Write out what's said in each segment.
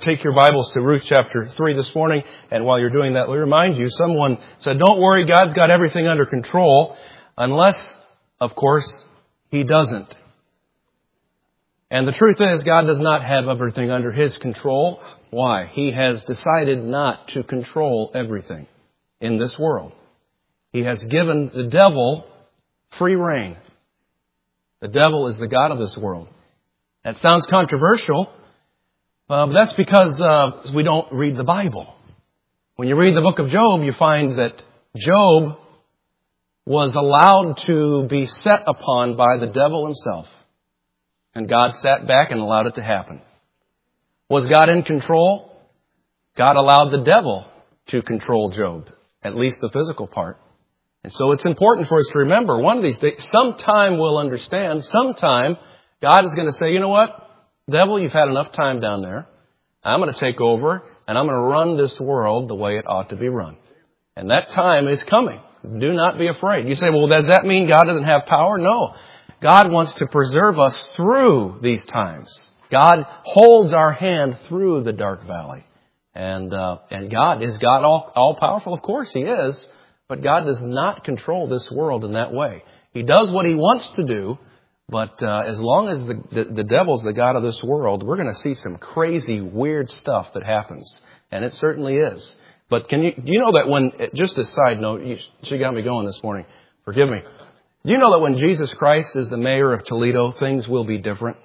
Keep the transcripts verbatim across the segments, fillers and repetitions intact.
take your Bibles to Ruth chapter three this morning. And while you're doing that, let me remind you, someone said, don't worry, God's got everything under control. Unless, of course, He doesn't. And the truth is, God does not have everything under His control. Why? He has decided not to control everything in this world. He has given the devil free rein. The devil is the god of this world. That sounds controversial, uh, but that's because uh, we don't read the Bible. When you read the book of Job, you find that Job was allowed to be set upon by the devil himself. And God sat back and allowed it to happen. Was God in control? God allowed the devil to control Job, at least the physical part. And so it's important for us to remember, one of these days, sometime we'll understand, sometime God is going to say, you know what, devil, you've had enough time down there. I'm going to take over and I'm going to run this world the way it ought to be run. And that time is coming. Do not be afraid. You say, well, does that mean God doesn't have power? No. God wants to preserve us through these times. God holds our hand through the dark valley. And uh, and God, is God all, all powerful? Of course He is. But God does not control this world in that way. He does what He wants to do. But uh, as long as the, the, the devil's the god of this world, we're going to see some crazy, weird stuff that happens. And it certainly is. But can you, do you know that when, just a side note, you, she got me going this morning. Forgive me. Do you know that when Jesus Christ is the mayor of Toledo, things will be different?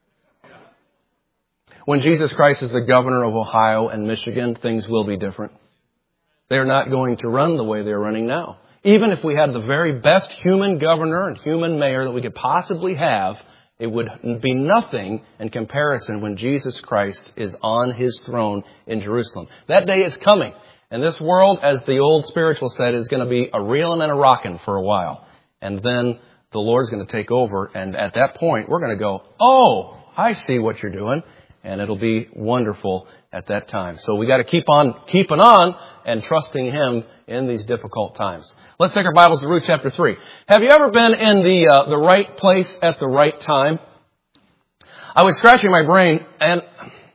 When Jesus Christ is the governor of Ohio and Michigan, things will be different. They're not going to run the way they're running now. Even if we had the very best human governor and human mayor that we could possibly have, it would be nothing in comparison when Jesus Christ is on His throne in Jerusalem. That day is coming. And this world, as the old spiritual said, is going to be a reeling and a rocking for a while. And then the Lord's going to take over. And at that point, we're going to go, oh, I see what you're doing. And it'll be wonderful at that time. So we got to keep on keeping on and trusting Him in these difficult times. Let's take our Bibles to Ruth chapter three. Have you ever been in the uh, the right place at the right time? I was scratching my brain, and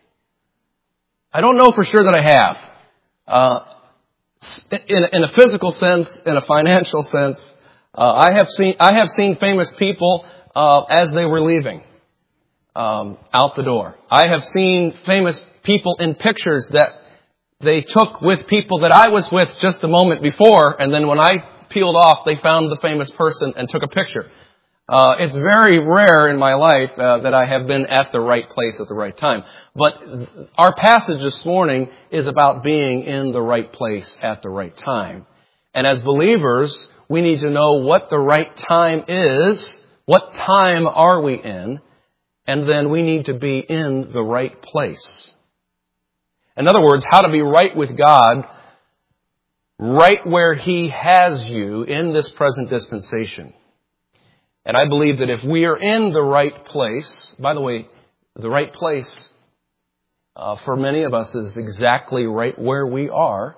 I don't know for sure that I have. Uh, in, in a physical sense, in a financial sense, uh, I have seen I have seen famous people uh, as they were leaving um, out the door. I have seen famous people in pictures that they took with people that I was with just a moment before, and then when I peeled off, they found the famous person and took a picture. Uh, it's very rare in my life uh, that I have been at the right place at the right time. But our passage this morning is about being in the right place at the right time. And as believers, we need to know what the right time is, what time are we in, and then we need to be in the right place. In other words, how to be right with God, right where He has you in this present dispensation. And I believe that if we are in the right place, by the way, the right place uh, for many of us is exactly right where we are.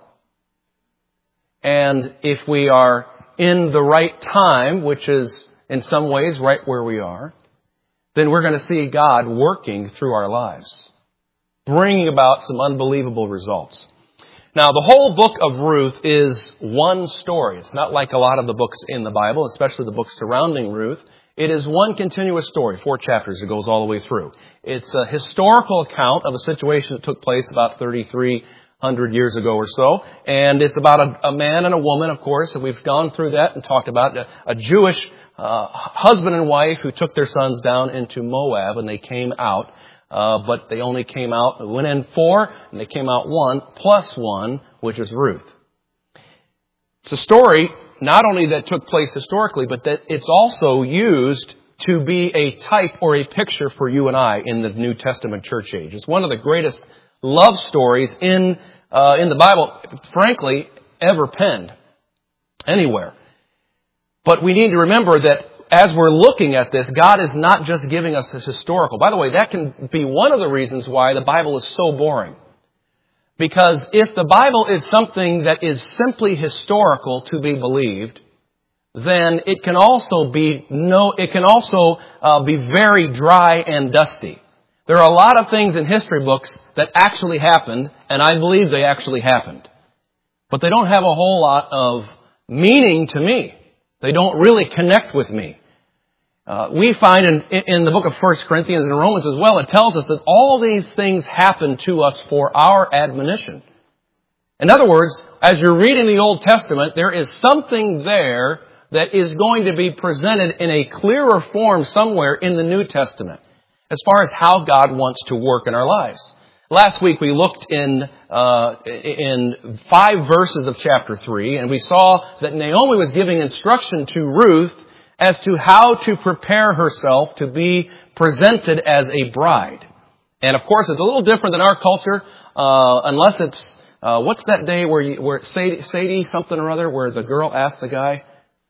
And if we are in the right time, which is in some ways right where we are, then we're going to see God working through our lives, bringing about some unbelievable results. Now, the whole book of Ruth is one story. It's not like a lot of the books in the Bible, especially the books surrounding Ruth. It is one continuous story, four chapters. It goes all the way through. It's a historical account of a situation that took place about thirty-three hundred years ago or so. And it's about a, a man and a woman, of course, and we've gone through that and talked about a, a Jewish uh, husband and wife who took their sons down into Moab, and they came out. Uh, but they only came out, went in four, and they came out one, plus one, which is Ruth. It's a story not only that took place historically, but that it's also used to be a type or a picture for you and I in the New Testament church age. It's one of the greatest love stories in uh, in the Bible, frankly, ever penned anywhere. But we need to remember that as we're looking at this, God is not just giving us this historical. By the way, that can be one of the reasons why the Bible is so boring. Because if the Bible is something that is simply historical to be believed, then it can also be no, it can also uh, be very dry and dusty. There are a lot of things in history books that actually happened, and I believe they actually happened. But they don't have a whole lot of meaning to me. They don't really connect with me. Uh, we find in, in the book of First Corinthians and Romans as well, it tells us that all these things happen to us for our admonition. In other words, as you're reading the Old Testament, there is something there that is going to be presented in a clearer form somewhere in the New Testament as far as how God wants to work in our lives. Last week we looked in uh, in five verses of chapter three, and we saw that Naomi was giving instruction to Ruth as to how to prepare herself to be presented as a bride. And of course, it's a little different than our culture, uh, unless it's uh, what's that day where you, where Sadie, Sadie something or other, where the girl asked the guy,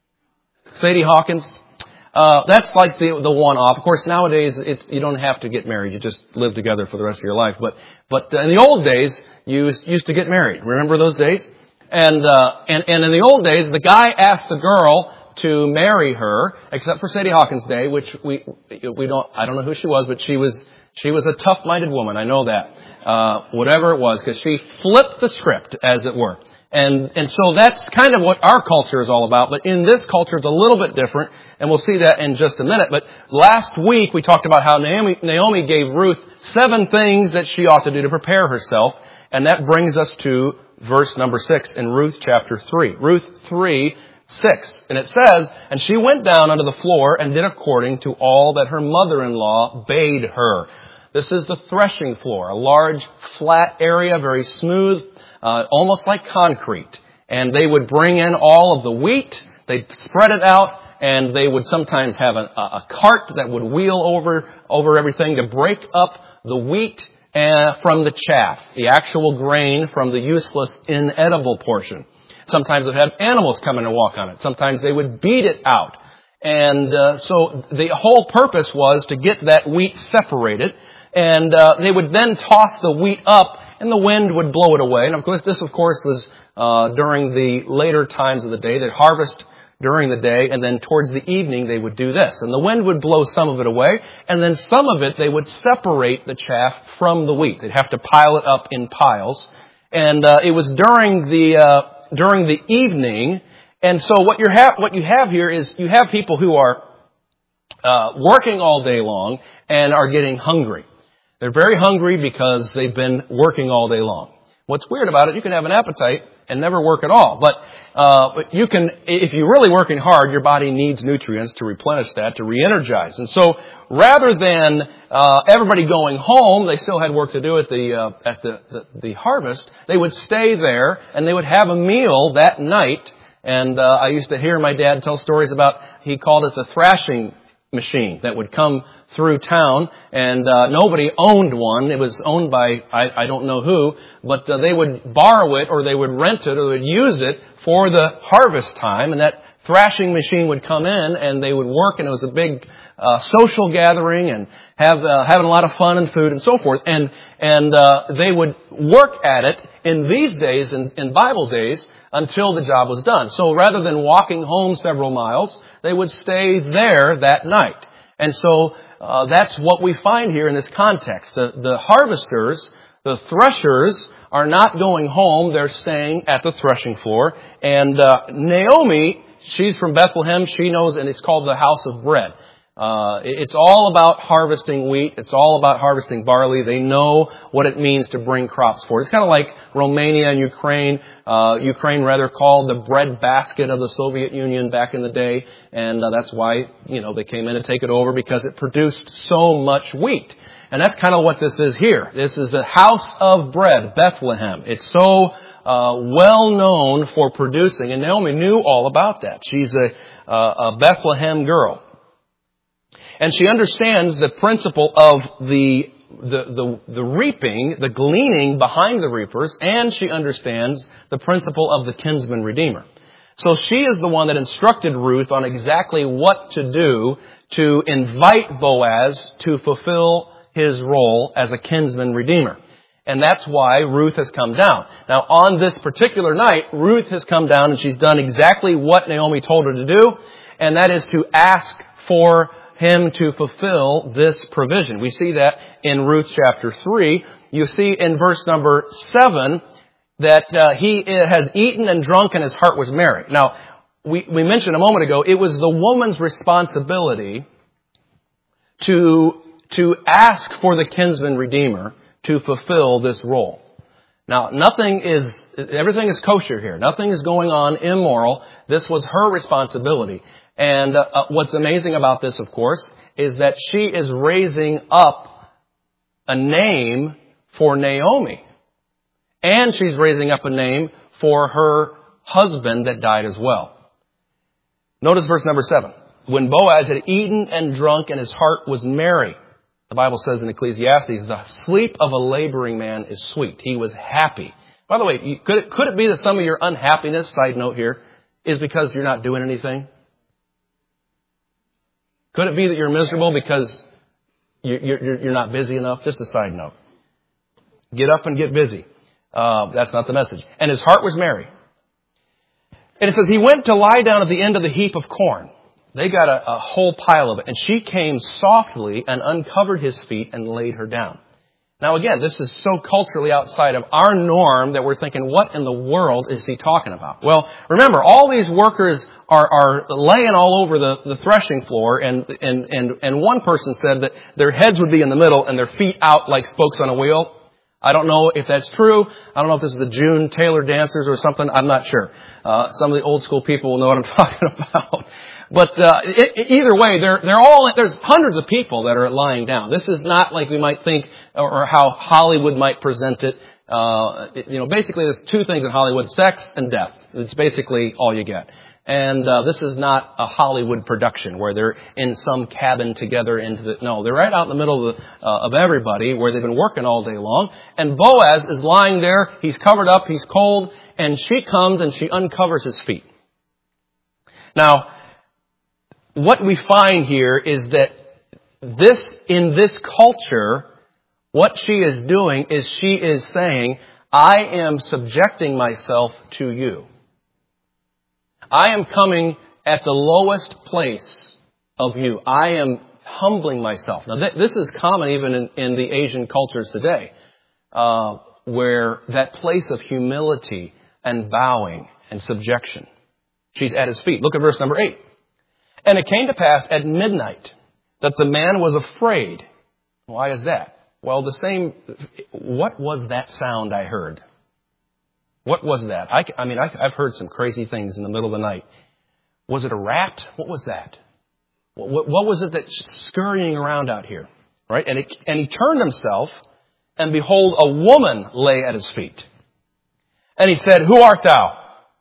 Sadie Hawkins. Uh, that's like the the one-off. Of course, nowadays it's you don't have to get married; you just live together for the rest of your life. But but in the old days, you used to get married. Remember those days? And uh, and and in the old days, the guy asked the girl to marry her, except for Sadie Hawkins' day, which we we don't. I don't know who she was, but she was she was a tough-minded woman. I know that. Uh, whatever it was, because she flipped the script, as it were. And and so that's kind of what our culture is all about. But in this culture, it's a little bit different. And we'll see that in just a minute. But last week, we talked about how Naomi, Naomi gave Ruth seven things that she ought to do to prepare herself. And that brings us to verse number six in Ruth chapter three. Ruth three, six. And it says, "And she went down unto the floor and did according to all that her mother-in-law bade her." This is the threshing floor, a large flat area, very smooth, Uh, almost like concrete. And they would bring in all of the wheat, they'd spread it out, and they would sometimes have a, a cart that would wheel over, over everything to break up the wheat uh, from the chaff, the actual grain from the useless, inedible portion. Sometimes it had animals come in and walk on it. Sometimes they would beat it out. And uh, so the whole purpose was to get that wheat separated, and uh, they would then toss the wheat up, and the wind would blow it away. And of course, this, of course, was uh, during the later times of the day. They'd harvest during the day, and then towards the evening, they would do this. And the wind would blow some of it away, and then some of it, they would separate the chaff from the wheat. They'd have to pile it up in piles. And uh, it was during the uh, during the evening. And so what you have what you have here is you have people who are uh, working all day long and are getting hungry. They're very hungry because they've been working all day long. What's weird about it, you can have an appetite and never work at all. But, uh, but you can, if you're really working hard, your body needs nutrients to replenish that, to re-energize. And so rather than uh, everybody going home, they still had work to do at the, uh, at the, the, the harvest. They would stay there and they would have a meal that night. And uh, I used to hear my dad tell stories about, he called it the thrashing machine that would come through town, and uh, nobody owned one. It was owned by, I, I don't know who, but uh, they would borrow it, or they would rent it, or they would use it for the harvest time, and that thrashing machine would come in, and they would work, and it was a big uh, social gathering, and have uh, having a lot of fun and food and so forth, and and uh, they would work at it in these days, in, in Bible days, until the job was done. So rather than walking home several miles, they would stay there that night. And so uh, that's what we find here in this context. The, the harvesters, the threshers, are not going home. They're staying at the threshing floor. And uh, Naomi, she's from Bethlehem. She knows, and it's called the house of bread. Uh, it's all about harvesting wheat. It's all about harvesting barley. They know what it means to bring crops forward. It's kind of like Romania and Ukraine. Uh, Ukraine rather called the bread basket of the Soviet Union back in the day. And uh, that's why, you know, they came in to take it over, because it produced so much wheat. And that's kind of what this is here. This is the house of bread, Bethlehem. It's so uh, well known for producing. And Naomi knew all about that. She's a, uh, a Bethlehem girl. And she understands the principle of the, the, the, the reaping, the gleaning behind the reapers, and she understands the principle of the kinsman redeemer. So she is the one that instructed Ruth on exactly what to do to invite Boaz to fulfill his role as a kinsman redeemer. And that's why Ruth has come down. Now, on this particular night, Ruth has come down and she's done exactly what Naomi told her to do, and that is to ask for him to fulfill this provision. We see that in Ruth chapter three. You see in verse number seven that uh, he had eaten and drunk and his heart was merry. Now, we, we mentioned a moment ago, it was the woman's responsibility to, to ask for the kinsman redeemer to fulfill this role. Now, nothing is, everything is kosher here. Nothing is going on immoral. This was her responsibility. And uh, what's amazing about this, of course, is that she is raising up a name for Naomi. And she's raising up a name for her husband that died as well. Notice verse number seven. When Boaz had eaten and drunk and his heart was merry. The Bible says in Ecclesiastes, the sleep of a laboring man is sweet. He was happy. By the way, could it, could it be that some of your unhappiness, side note here, is because you're not doing anything? Could it be that you're miserable because you're, you're, you're not busy enough? Just a side note. Get up and get busy. Uh, that's not the message. And his heart was merry. And it says he went to lie down at the end of the heap of corn. They got a, a whole pile of it. And she came softly and uncovered his feet and laid her down. Now again, this is so culturally outside of our norm that we're thinking, what in the world is he talking about? Well, remember, all these workers are, are laying all over the, the threshing floor, and, and, and, and one person said that their heads would be in the middle and their feet out like spokes on a wheel. I don't know if that's true. I don't know if this is the June Taylor dancers or something. I'm not sure. Uh, some of the old school people will know what I'm talking about. But uh, it, either way, they're they're all there's hundreds of people that are lying down. This is not like we might think, or, or how Hollywood might present it. Uh, it, you know, basically, there's two things in Hollywood: sex and death. It's basically all you get. And uh, this is not a Hollywood production where they're in some cabin together. Into the no, they're right out in the middle of, the, uh, of everybody, where they've been working all day long. And Boaz is lying there. He's covered up. He's cold. And she comes and she uncovers his feet. Now, what we find here is that this, in this culture, what she is doing is she is saying, I am subjecting myself to you. I am coming at the lowest place of you. I am humbling myself. Now, th- this is common even in, in the Asian cultures today, uh, where that place of humility and bowing and subjection. She's at his feet. Look at verse number eight. And it came to pass at midnight that the man was afraid. Why is that? Well, the same, what was that sound I heard? What was that? I, I mean, I, I've heard some crazy things in the middle of the night. Was it a rat? What was that? What, what was it that's scurrying around out here? Right? And, it, and he turned himself, and behold, a woman lay at his feet. And he said, Who art thou?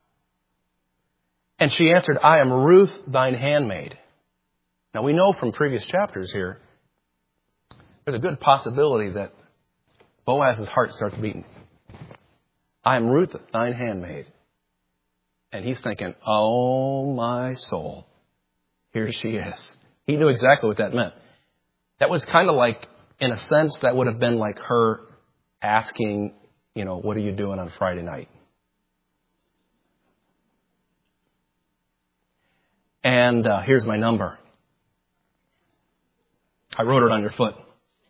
And she answered, I am Ruth, thine handmaid. Now we know from previous chapters here, there's a good possibility that Boaz's heart starts beating. I am Ruth, thine handmaid. And he's thinking, oh my soul, here she is. He knew exactly what that meant. That was kind of like, in a sense, that would have been like her asking, you know, what are you doing on Friday night? And uh, here's my number. I wrote it on your foot.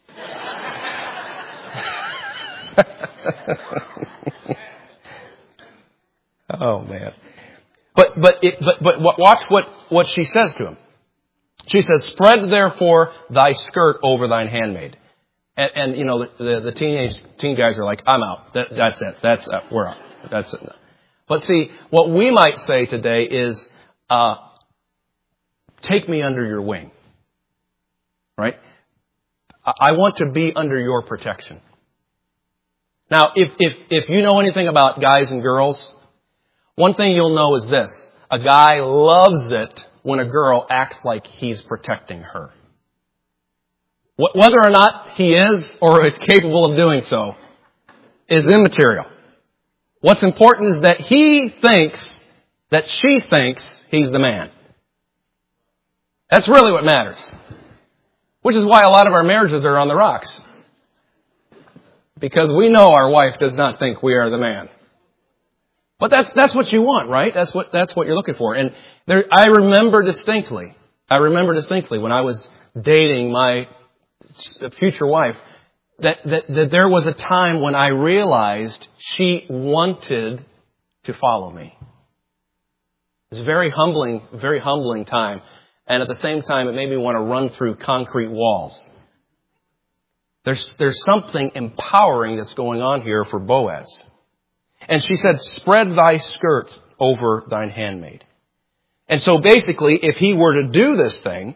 Oh man! But but it, but but watch what what she says to him. She says, "Spread therefore thy skirt over thine handmaid." And, and you know the, the the teenage teen guys are like, "I'm out. That, that's it. That's uh, we're out. That's it." But see, what we might say today is, uh, "Take me under your wing." Right? I want to be under your protection. Now, if if if you know anything about guys and girls, one thing you'll know is this. A guy loves it when a girl acts like he's protecting her. Whether or not he is or is capable of doing so is immaterial. What's important is that he thinks that she thinks he's the man. That's really what matters. Which is why a lot of our marriages are on the rocks. Because we know our wife does not think we are the man. But that's that's what you want, right? That's what that's what you're looking for. And there, I remember distinctly, I remember distinctly when I was dating my future wife, that, that, that there was a time when I realized she wanted to follow me. It was a very humbling, very humbling time. And at the same time, it made me want to run through concrete walls. There's, there's something empowering that's going on here for Boaz. And she said, spread thy skirts over thine handmaid. And so basically, if he were to do this thing,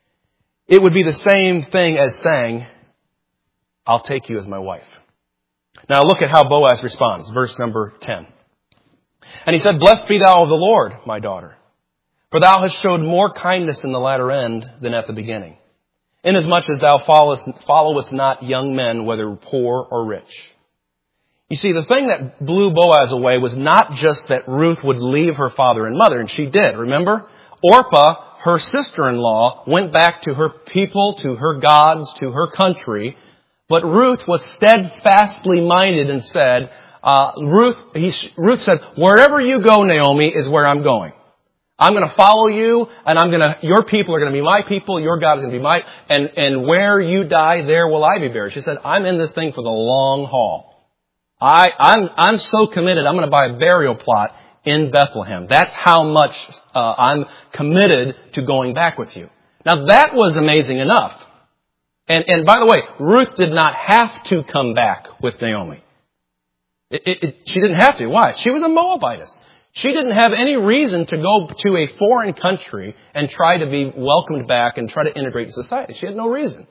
it would be the same thing as saying, I'll take you as my wife. Now look at how Boaz responds. Verse number ten. And he said, blessed be thou of the Lord, my daughter. For thou hast showed more kindness in the latter end than at the beginning. Inasmuch as thou followest, followest not young men, whether poor or rich. You see, the thing that blew Boaz away was not just that Ruth would leave her father and mother, and she did, remember? Orpah, her sister-in-law, went back to her people, to her gods, to her country. But Ruth was steadfastly minded and said, uh, Ruth, he, Ruth said, wherever you go, Naomi, is where I'm going. I'm going to follow you, and I'm going to, your people are going to be my people, your God is going to be my, and, and where you die, there will I be buried. She said, I'm in this thing for the long haul. I, I'm, I'm so committed, I'm going to buy a burial plot in Bethlehem. That's how much uh, I'm committed to going back with you. Now that was amazing enough. And, and by the way, Ruth did not have to come back with Naomi. It, it, it, she didn't have to. Why? She was a Moabitess. She didn't have any reason to go to a foreign country and try to be welcomed back and try to integrate in society. She had no reason.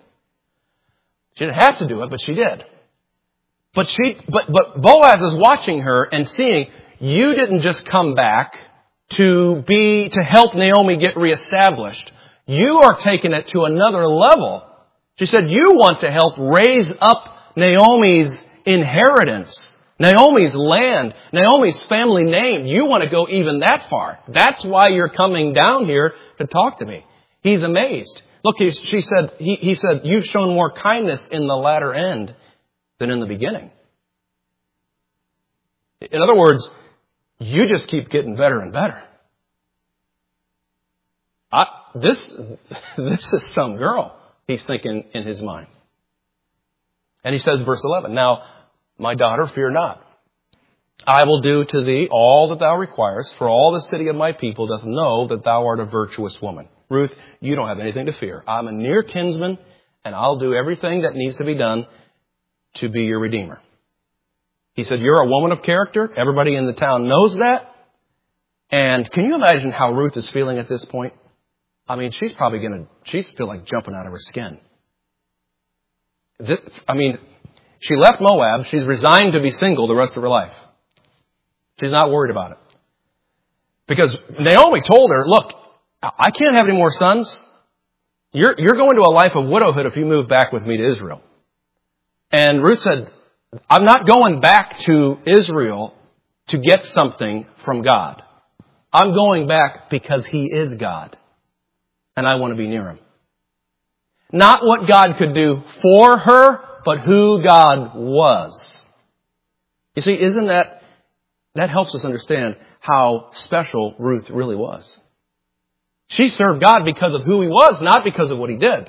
She didn't have to do it, but she did. But she, but, but Boaz is watching her and seeing, you didn't just come back to be, to help Naomi get reestablished. You are taking it to another level. She said, you want to help raise up Naomi's inheritance. Naomi's land, Naomi's family name. You want to go even that far. That's why you're coming down here to talk to me. He's amazed. Look, he, she said, he, he said, you've shown more kindness in the latter end than in the beginning. In other words, you just keep getting better and better. I, this, this is some girl, he's thinking in his mind. And he says, verse eleven, now, my daughter, fear not. I will do to thee all that thou requirest, for all the city of my people doth know that thou art a virtuous woman. Ruth, you don't have anything to fear. I'm a near kinsman, and I'll do everything that needs to be done to be your redeemer. He said, you're a woman of character. Everybody in the town knows that. And can you imagine how Ruth is feeling at this point? I mean, she's probably going to, she's feel like jumping out of her skin. This, I mean, she left Moab. She's resigned to be single the rest of her life. She's not worried about it. Because Naomi told her, look, I can't have any more sons. You're, you're going to a life of widowhood if you move back with me to Israel. And Ruth said, I'm not going back to Israel to get something from God. I'm going back because He is God. And I want to be near Him. Not what God could do for her, but who God was. You see, isn't that, that helps us understand how special Ruth really was. She served God because of who He was, not because of what He did.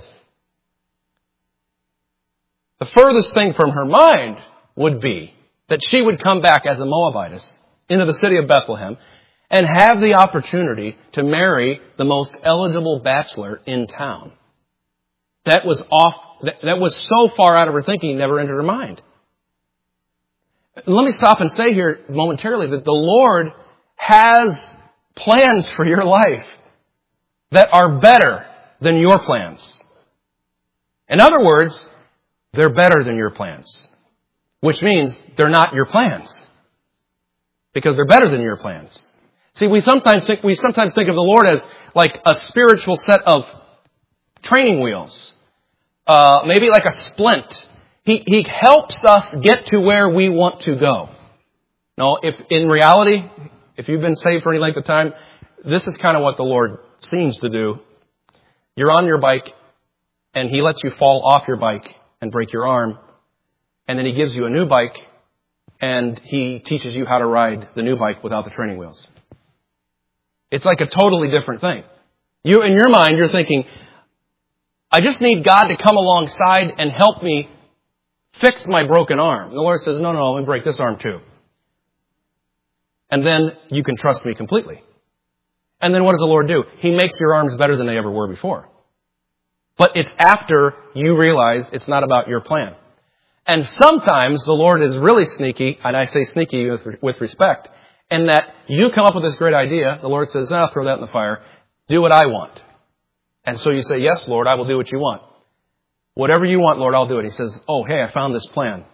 The furthest thing from her mind would be that she would come back as a Moabitess into the city of Bethlehem and have the opportunity to marry the most eligible bachelor in town. That was off, that, that was so far out of her thinking, it never entered her mind. Let me stop and say here momentarily that the Lord has plans for your life that are better than your plans. In other words, they're better than your plans, which means they're not your plans because they're better than your plans. See, we sometimes think, we sometimes think of the Lord as like a spiritual set of training wheels. Uh, maybe like a splint. He, he helps us get to where we want to go. No, if in reality, if you've been saved for any length of time, this is kind of what the Lord seems to do. You're on your bike and He lets you fall off your bike and break your arm. And then He gives you a new bike and He teaches you how to ride the new bike without the training wheels. It's like a totally different thing. You, in your mind, you're thinking, I just need God to come alongside and help me fix my broken arm. And the Lord says, no, no, let me break this arm too. And then you can trust me completely. And then what does the Lord do? He makes your arms better than they ever were before. But it's after you realize it's not about your plan. And sometimes the Lord is really sneaky, and I say sneaky with, with respect, in that you come up with this great idea. The Lord says, I'll throw that in the fire. Do what I want. And so you say, yes, Lord, I will do what you want. Whatever you want, Lord, I'll do it. He says, oh, hey, I found this plan.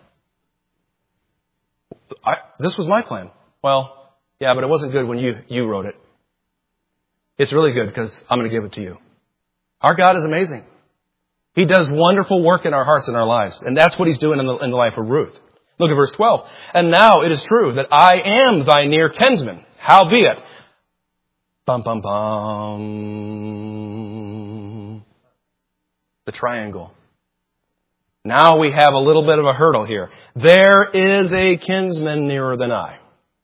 I, this was my plan. Well, yeah, but it wasn't good when you, you wrote it. It's really good because I'm going to give it to you. Our God is amazing. He does wonderful work in our hearts and our lives. And that's what He's doing in the, in the life of Ruth. Look at verse twelve. And now it is true that I am thy near kinsman. Howbeit, bum, bum, bum, the triangle. Now we have a little bit of a hurdle here. There is a kinsman nearer than I.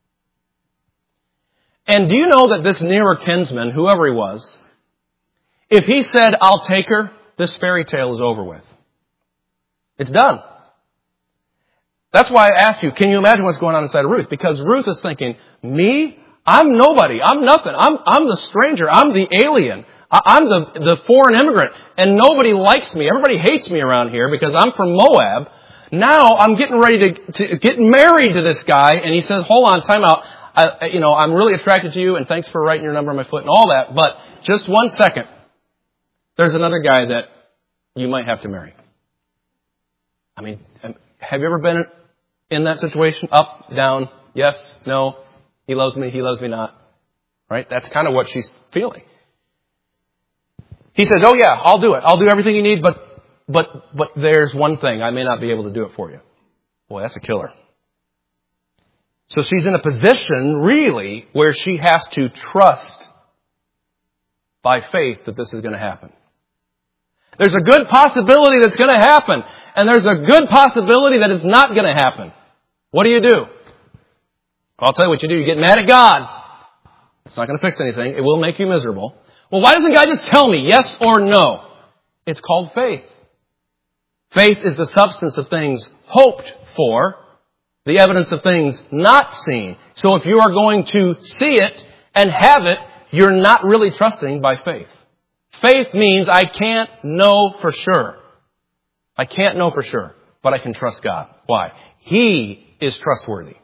And do you know that this nearer kinsman, whoever he was, if he said, I'll take her, this fairy tale is over with. It's done. That's why I asked you, can you imagine what's going on inside of Ruth? Because Ruth is thinking, me? I'm nobody. I'm nothing. I'm, I'm the stranger. I'm the alien. I, I'm the, the foreign immigrant. And nobody likes me. Everybody hates me around here because I'm from Moab. Now I'm getting ready to, to get married to this guy. And he says, hold on, time out. I, you know, I'm really attracted to you and thanks for writing your number on my foot and all that. But just one second. There's another guy that you might have to marry. I mean, have you ever been in that situation? Up, down, yes, no, he loves me, he loves me not. Right? That's kind of what she's feeling. He says, oh yeah, I'll do it. I'll do everything you need, but, but, but there's one thing. I may not be able to do it for you. Boy, that's a killer. So she's in a position, really, where she has to trust by faith that this is going to happen. There's a good possibility that's going to happen. And there's a good possibility that it's not going to happen. What do you do? I'll tell you what you do. You get mad at God. It's not going to fix anything. It will make you miserable. Well, why doesn't God just tell me yes or no? It's called faith. Faith is the substance of things hoped for, the evidence of things not seen. So if you are going to see it and have it, you're not really trusting by faith. Faith means I can't know for sure. I can't know for sure, but I can trust God. Why? He is trustworthy.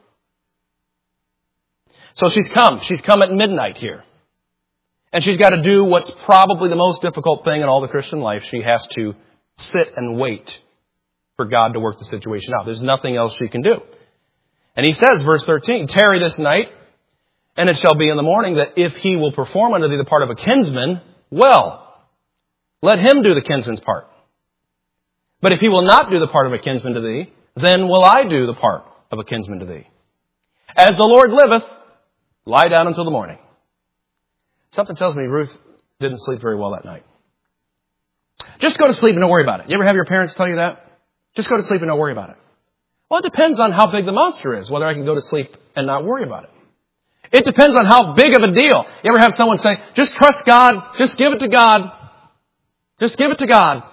So she's come. She's come at midnight here. And she's got to do what's probably the most difficult thing in all the Christian life. She has to sit and wait for God to work the situation out. There's nothing else she can do. And he says, verse thirteen, tarry this night, and it shall be in the morning that if he will perform unto thee the part of a kinsman, well, let him do the kinsman's part. But if he will not do the part of a kinsman to thee, then will I do the part of a kinsman to thee. As the Lord liveth, lie down until the morning. Something tells me Ruth didn't sleep very well that night. Just go to sleep and don't worry about it. You ever have your parents tell you that? Just go to sleep and don't worry about it. Well, it depends on how big the monster is, whether I can go to sleep and not worry about it. It depends on how big of a deal. You ever have someone say, just trust God, just give it to God. Just give it to God.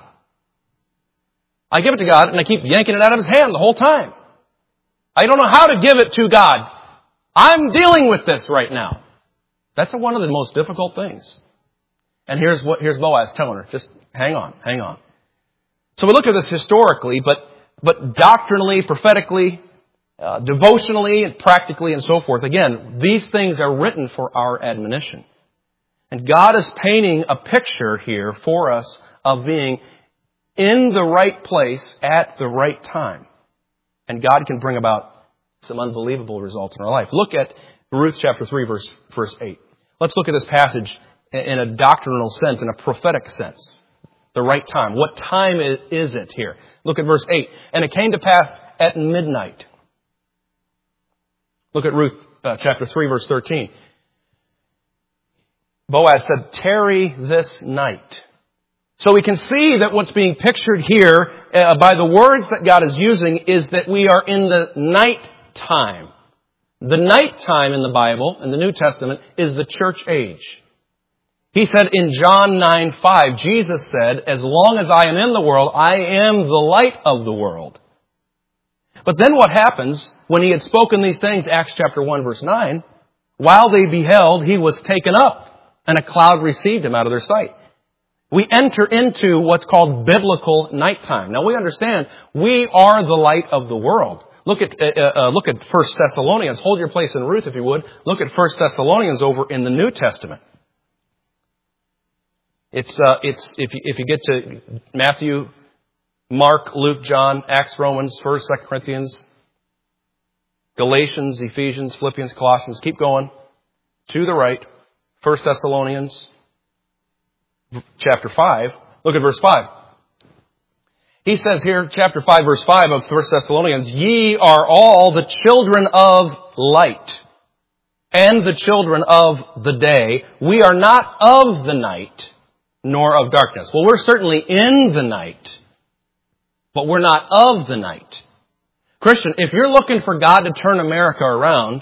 I give it to God and I keep yanking it out of His hand the whole time. I don't know how to give it to God. I'm dealing with this right now. That's one of the most difficult things. And here's what, here's Boaz telling her, just hang on, hang on. So we look at this historically, but, but doctrinally, prophetically, uh, devotionally, and practically, and so forth. Again, these things are written for our admonition. And God is painting a picture here for us of being in the right place at the right time. And God can bring about some unbelievable results in our life. Look at Ruth chapter three, verse, verse eight. Let's look at this passage in a doctrinal sense, in a prophetic sense. The right time. What time is it here? Look at verse eight. And it came to pass at midnight. Look at Ruth uh, chapter three, verse thirteen. Boaz said, tarry this night. So we can see that what's being pictured here uh, by the words that God is using is that we are in the night time. The night time in the Bible, in the New Testament, is the church age. He said in John nine five, Jesus said, as long as I am in the world, I am the light of the world. But then what happens when he had spoken these things, Acts chapter one verse nine, while they beheld, he was taken up, and a cloud received him out of their sight. We enter into what's called biblical nighttime. Now we understand we are the light of the world. Look at uh, uh, look at First Thessalonians. Hold your place in Ruth if you would. Look at First Thessalonians over in the New Testament. It's uh, it's if you, if you get to Matthew, Mark, Luke, John, Acts, Romans, First, Second Corinthians, Galatians, Ephesians, Philippians, Colossians, keep going to the right. First Thessalonians, chapter five. Look at verse five. He says here, chapter five, verse five of First Thessalonians, ye are all the children of light and the children of the day. We are not of the night, nor of darkness. Well, we're certainly in the night, but we're not of the night. Christian, if you're looking for God to turn America around,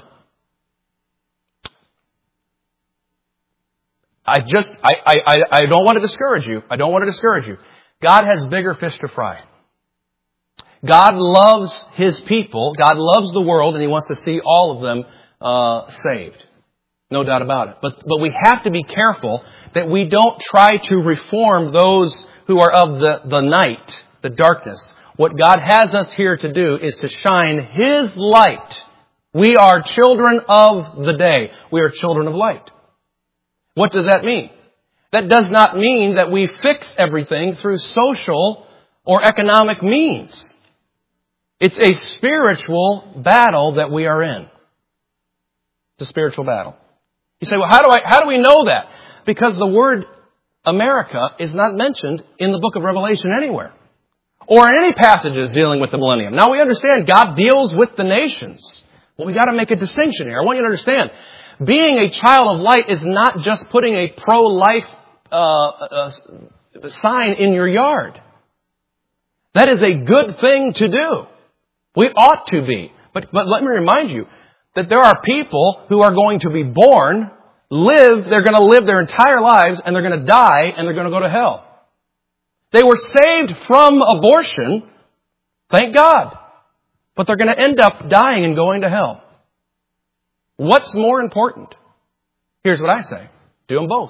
I just, I, I, I don't want to discourage you. I don't want to discourage you. God has bigger fish to fry. God loves His people. God loves the world, and He wants to see all of them uh, saved. No doubt about it. But but we have to be careful that we don't try to reform those who are of the, the night, the darkness. What God has us here to do is to shine His light. We are children of the day. We are children of light. What does that mean? That does not mean that we fix everything through social or economic means. It's a spiritual battle that we are in. It's a spiritual battle. You say, well, how do I, how do we know that? Because the word America is not mentioned in the book of Revelation anywhere. Or in any passages dealing with the millennium. Now we understand God deals with the nations. But we got to make a distinction here. I want you to understand. Being a child of light is not just putting a pro-life uh, uh, sign in your yard. That is a good thing to do. We ought to be. But, but let me remind you that there are people who are going to be born, live, they're going to live their entire lives, and they're going to die, and they're going to go to hell. They were saved from abortion, thank God. But they're going to end up dying and going to hell. What's more important? Here's what I say. Do them both.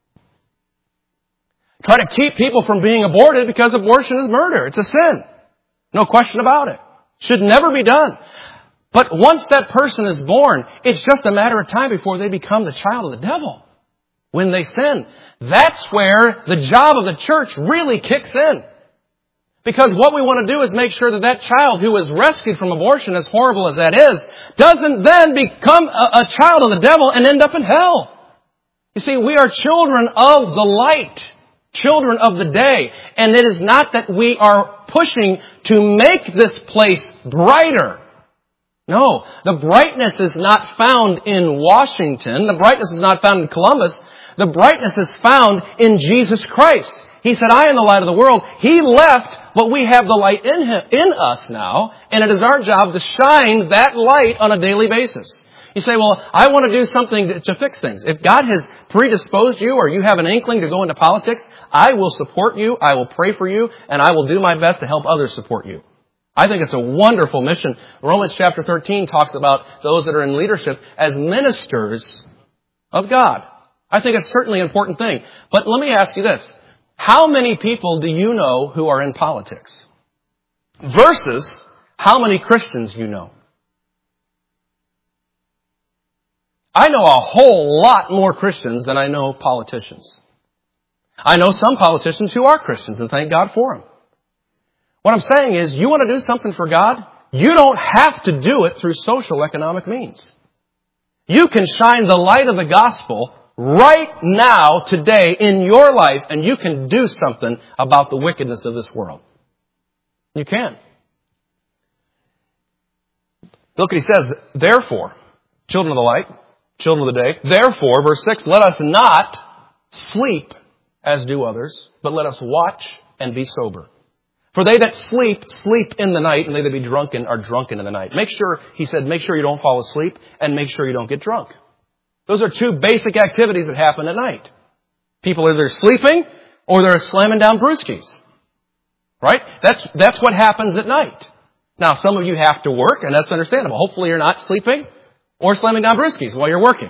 Try to keep people from being aborted because abortion is murder. It's a sin. No question about it. Should never be done. But once that person is born, it's just a matter of time before they become the child of the devil. When they sin. That's where the job of the church really kicks in. Because what we want to do is make sure that that child who is rescued from abortion, as horrible as that is, doesn't then become a, a child of the devil and end up in hell. You see, we are children of the light, children of the day. And it is not that we are pushing to make this place brighter. No, the brightness is not found in Washington. The brightness is not found in Columbus. The brightness is found in Jesus Christ. He said, I am the light of the world. He left, but we have the light in him, in us now, and it is our job to shine that light on a daily basis. You say, well, I want to do something to, to fix things. If God has predisposed you or you have an inkling to go into politics, I will support you, I will pray for you, and I will do my best to help others support you. I think it's a wonderful mission. Romans chapter thirteen talks about those that are in leadership as ministers of God. I think it's certainly an important thing. But let me ask you this. How many people do you know who are in politics? Versus how many Christians you know? I know a whole lot more Christians than I know politicians. I know some politicians who are Christians, and thank God for them. What I'm saying is, you want to do something for God? You don't have to do it through social economic means. You can shine the light of the gospel right now, today, in your life, and you can do something about the wickedness of this world. You can. Look what he says, therefore, children of the light, children of the day, therefore, verse six, let us not sleep as do others, but let us watch and be sober. For they that sleep, sleep in the night, and they that be drunken are drunken in the night. Make sure, he said, make sure you don't fall asleep, and make sure you don't get drunk. Those are two basic activities that happen at night. People are either sleeping or they're slamming down brewskis. Right? That's, that's what happens at night. Now, some of you have to work, and that's understandable. Hopefully you're not sleeping or slamming down brewskis while you're working.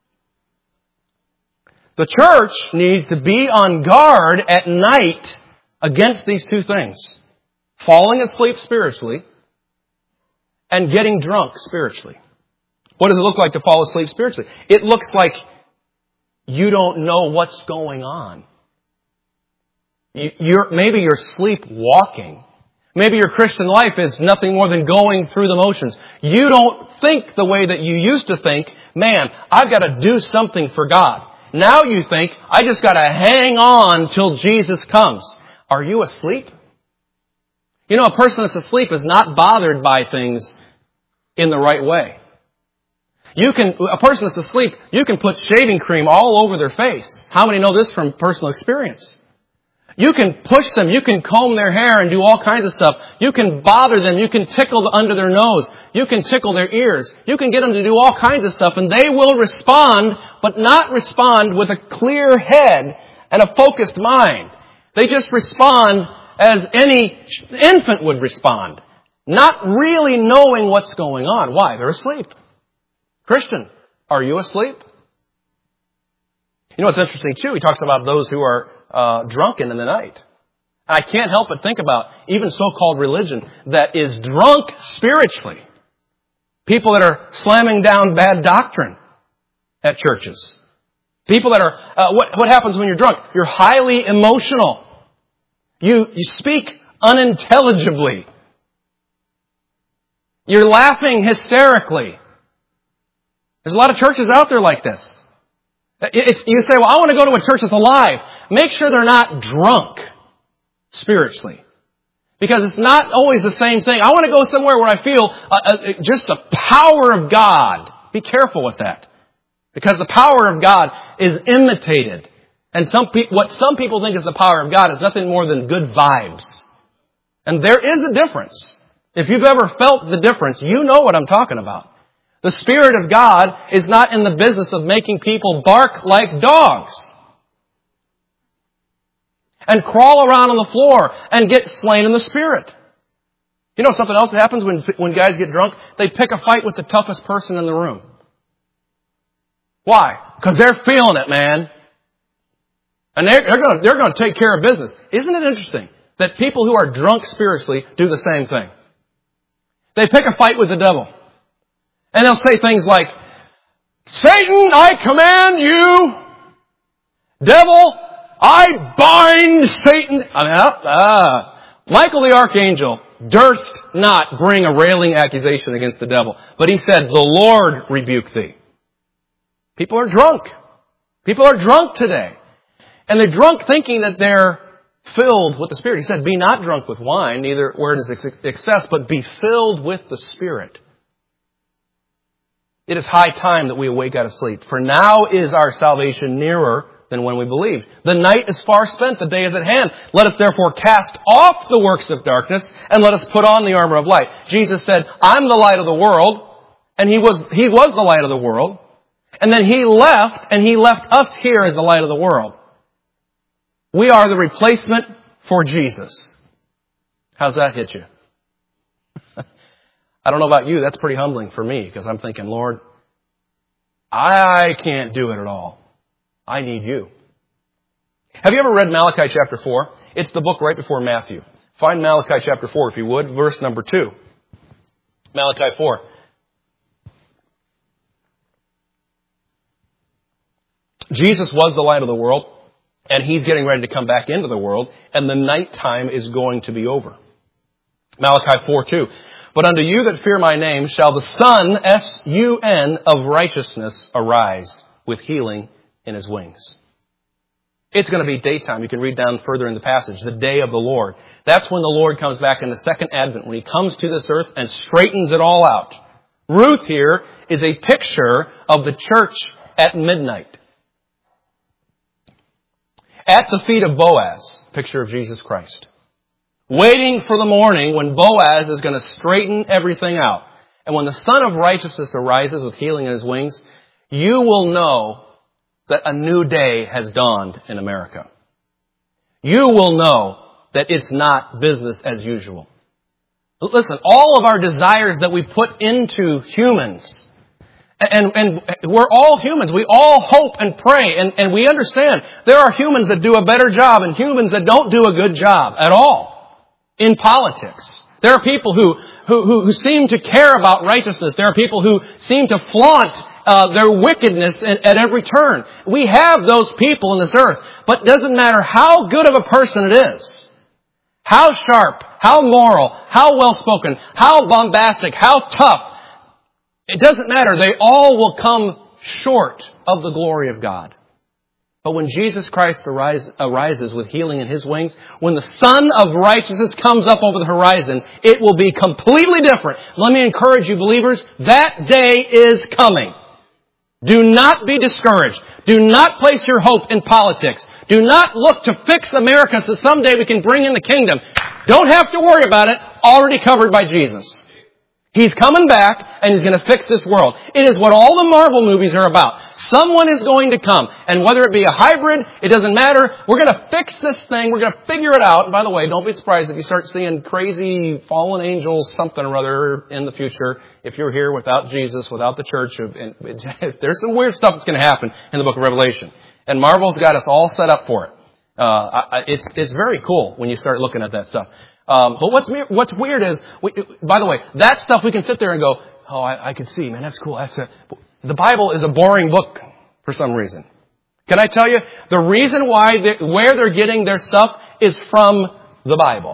The church needs to be on guard at night against these two things. Falling asleep spiritually and getting drunk spiritually. What does it look like to fall asleep spiritually? It looks like you don't know what's going on. You're, maybe you're sleepwalking. Maybe your Christian life is nothing more than going through the motions. You don't think the way that you used to think, man, I've got to do something for God. Now you think, I just got to hang on till Jesus comes. Are you asleep? You know, a person that's asleep is not bothered by things in the right way. You can, a person that's asleep, you can put shaving cream all over their face. How many know this from personal experience? You can push them. You can comb their hair and do all kinds of stuff. You can bother them. You can tickle under their nose. You can tickle their ears. You can get them to do all kinds of stuff, and they will respond, but not respond with a clear head and a focused mind. They just respond as any infant would respond, not really knowing what's going on. Why? They're asleep. Christian, are you asleep? You know what's interesting, too? He talks about those who are Uh, drunken in the night. I can't help but think about even so-called religion that is drunk spiritually. People that are slamming down bad doctrine at churches. People that are, uh, what, what happens when you're drunk? You're highly emotional. You, you speak unintelligibly. You're laughing hysterically. There's a lot of churches out there like this. It's, you say, well, I want to go to a church that's alive. Make sure they're not drunk spiritually. Because it's not always the same thing. I want to go somewhere where I feel uh, uh, just the power of God. Be careful with that. Because the power of God is imitated. And some pe- what some people think is the power of God is nothing more than good vibes. And there is a difference. If you've ever felt the difference, you know what I'm talking about. The Spirit of God is not in the business of making people bark like dogs and crawl around on the floor and get slain in the Spirit. You know something else that happens when, when guys get drunk? They pick a fight with the toughest person in the room. Why? Because they're feeling it, man. And they're, they're going they're going to take care of business. Isn't it interesting that people who are drunk spiritually do the same thing? They pick a fight with the devil. And they'll say things like, Satan, I command you. Devil, I bind Satan. I mean, ah, Michael the archangel durst not bring a railing accusation against the devil. But he said, the Lord rebuke thee. People are drunk. People are drunk today. And they're drunk thinking that they're filled with the Spirit. He said, be not drunk with wine, neither where it is excess, but be filled with the Spirit. It is high time that we awake out of sleep. For now is our salvation nearer than when we believed. The night is far spent, the day is at hand. Let us therefore cast off the works of darkness, and let us put on the armor of light. Jesus said, I'm the light of the world, and He was, He was the light of the world. And then He left, and He left us here as the light of the world. We are the replacement for Jesus. How's that hit you? I don't know about you, that's pretty humbling for me, because I'm thinking, Lord, I can't do it at all. I need you. Have you ever read Malachi chapter four? It's the book right before Matthew. Find Malachi chapter four, if you would, verse number two. Malachi four. Jesus was the light of the world, and He's getting ready to come back into the world, and the nighttime is going to be over. Malachi four two. But unto you that fear my name shall the Son, S U N, of righteousness arise with healing in His wings. It's going to be daytime. You can read down further in the passage. The day of the Lord. That's when the Lord comes back in the second advent, when He comes to this earth and straightens it all out. Ruth here is a picture of the church at midnight. At the feet of Boaz, picture of Jesus Christ. Waiting for the morning when Boaz is going to straighten everything out. And when the Son of Righteousness arises with healing in His wings, you will know that a new day has dawned in America. You will know that it's not business as usual. Listen, all of our desires that we put into humans, and, and we're all humans. We all hope and pray, and, and we understand there are humans that do a better job and humans that don't do a good job at all in politics. There are people who, who, who seem to care about righteousness. There are people who seem to flaunt uh, their wickedness at, at every turn. We have those people in this earth, but it doesn't matter how good of a person it is, how sharp, how moral, how well-spoken, how bombastic, how tough. It doesn't matter. They all will come short of the glory of God. But when Jesus Christ arise, arises with healing in His wings, when the Son of Righteousness comes up over the horizon, it will be completely different. Let me encourage you, believers, that day is coming. Do not be discouraged. Do not place your hope in politics. Do not look to fix America so someday we can bring in the kingdom. Don't have to worry about it. Already covered by Jesus. He's coming back and He's going to fix this world. It is what all the Marvel movies are about. Someone is going to come. And whether it be a hybrid, it doesn't matter. We're going to fix this thing. We're going to figure it out. And by the way, don't be surprised if you start seeing crazy fallen angels, something or other in the future. If you're here without Jesus, without the church, and there's some weird stuff that's going to happen in the book of Revelation. And Marvel's got us all set up for it. Uh, it's, it's very cool when you start looking at that stuff. Um, but what's what's weird is, we, by the way, that stuff we can sit there and go, oh, I, I can see, man, that's cool. That's a, the Bible is a boring book for some reason. Can I tell you, the reason why, they, where they're getting their stuff is from the Bible.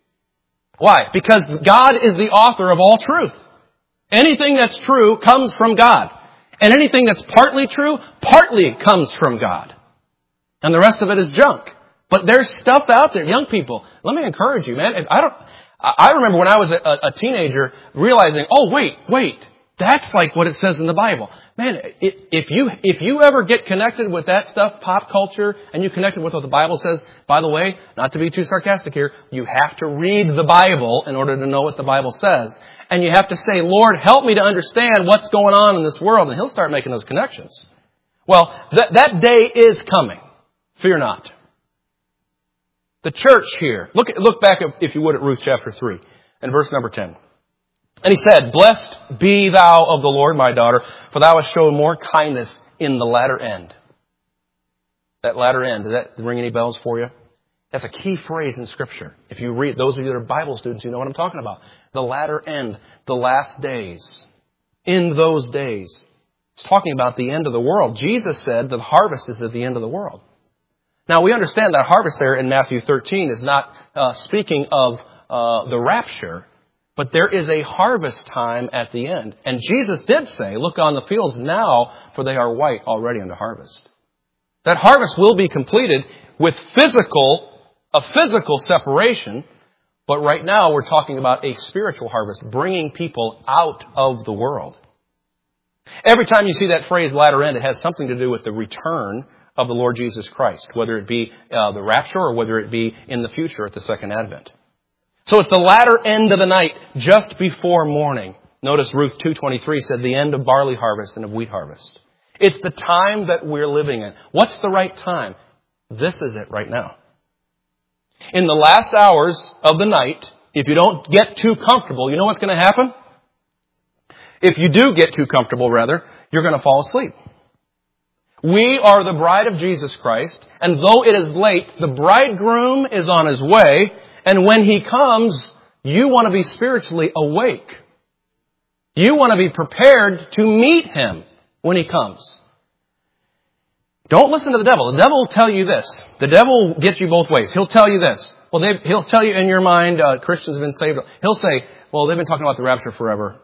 Why? Because God is the author of all truth. Anything that's true comes from God. And anything that's partly true, partly comes from God. And the rest of it is junk. But there's stuff out there, young people. Let me encourage you, man. If I don't. I remember when I was a, a teenager realizing, oh wait, wait, that's like what it says in the Bible. Man, if you if you ever get connected with that stuff, pop culture, and you connected with what the Bible says, by the way, not to be too sarcastic here, you have to read the Bible in order to know what the Bible says, and you have to say, Lord, help me to understand what's going on in this world, and He'll start making those connections. Well, that that day is coming. Fear not. The church here, look look back, if you would, at Ruth chapter three and verse number ten. And he said, blessed be thou of the Lord, my daughter, for thou hast shown more kindness in the latter end. That latter end, does that ring any bells for you? That's a key phrase in Scripture. If you read, those of you that are Bible students, you know what I'm talking about. The latter end, the last days. In those days. It's talking about the end of the world. Jesus said the harvest is at the end of the world. Now, we understand that harvest there in Matthew thirteen is not uh, speaking of uh, the rapture, but there is a harvest time at the end. And Jesus did say, look on the fields now, for they are white already unto harvest. That harvest will be completed with physical, a physical separation, but right now we're talking about a spiritual harvest, bringing people out of the world. Every time you see that phrase, latter end, it has something to do with the return of the Lord Jesus Christ, whether it be uh, the rapture or whether it be in the future at the second advent. So it's the latter end of the night, just before morning. Notice Ruth two twenty-three said the end of barley harvest and of wheat harvest. It's the time that we're living in. What's the right time? This is it right now. In the last hours of the night, if you don't get too comfortable, you know what's going to happen? If you do get too comfortable, rather, you're going to fall asleep. We are the bride of Jesus Christ, and though it is late, the bridegroom is on his way, and when He comes, you want to be spiritually awake. You want to be prepared to meet Him when He comes. Don't listen to the devil. The devil will tell you this. The devil will get you both ways. He'll tell you this. Well, he'll tell you in your mind, uh, Christians have been saved. He'll say, well, they've been talking about the rapture forever,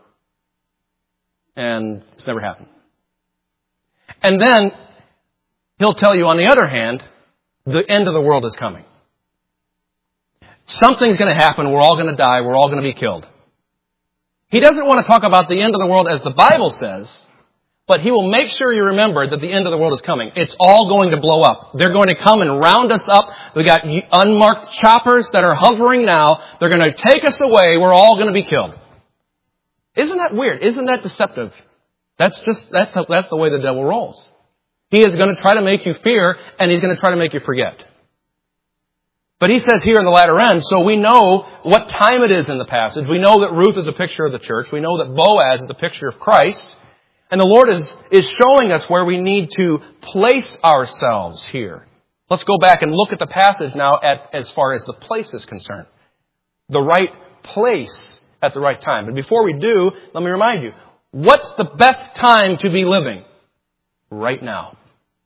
and it's never happened. And then he'll tell you, on the other hand, the end of the world is coming. Something's going to happen. We're all going to die. We're all going to be killed. He doesn't want to talk about the end of the world as the Bible says, but he will make sure you remember that the end of the world is coming. It's all going to blow up. They're going to come and round us up. We got unmarked choppers that are hovering now. They're going to take us away. We're all going to be killed. Isn't that weird? Isn't that deceptive? That's just, that's, that's the way the devil rolls. He is going to try to make you fear, and he's going to try to make you forget. But he says here in the latter end, so we know what time it is in the passage. We know that Ruth is a picture of the church. We know that Boaz is a picture of Christ. And the Lord is, is showing us where we need to place ourselves here. Let's go back and look at the passage now at, as far as the place is concerned. The right place at the right time. But before we do, let me remind you, what's the best time to be living? Right now.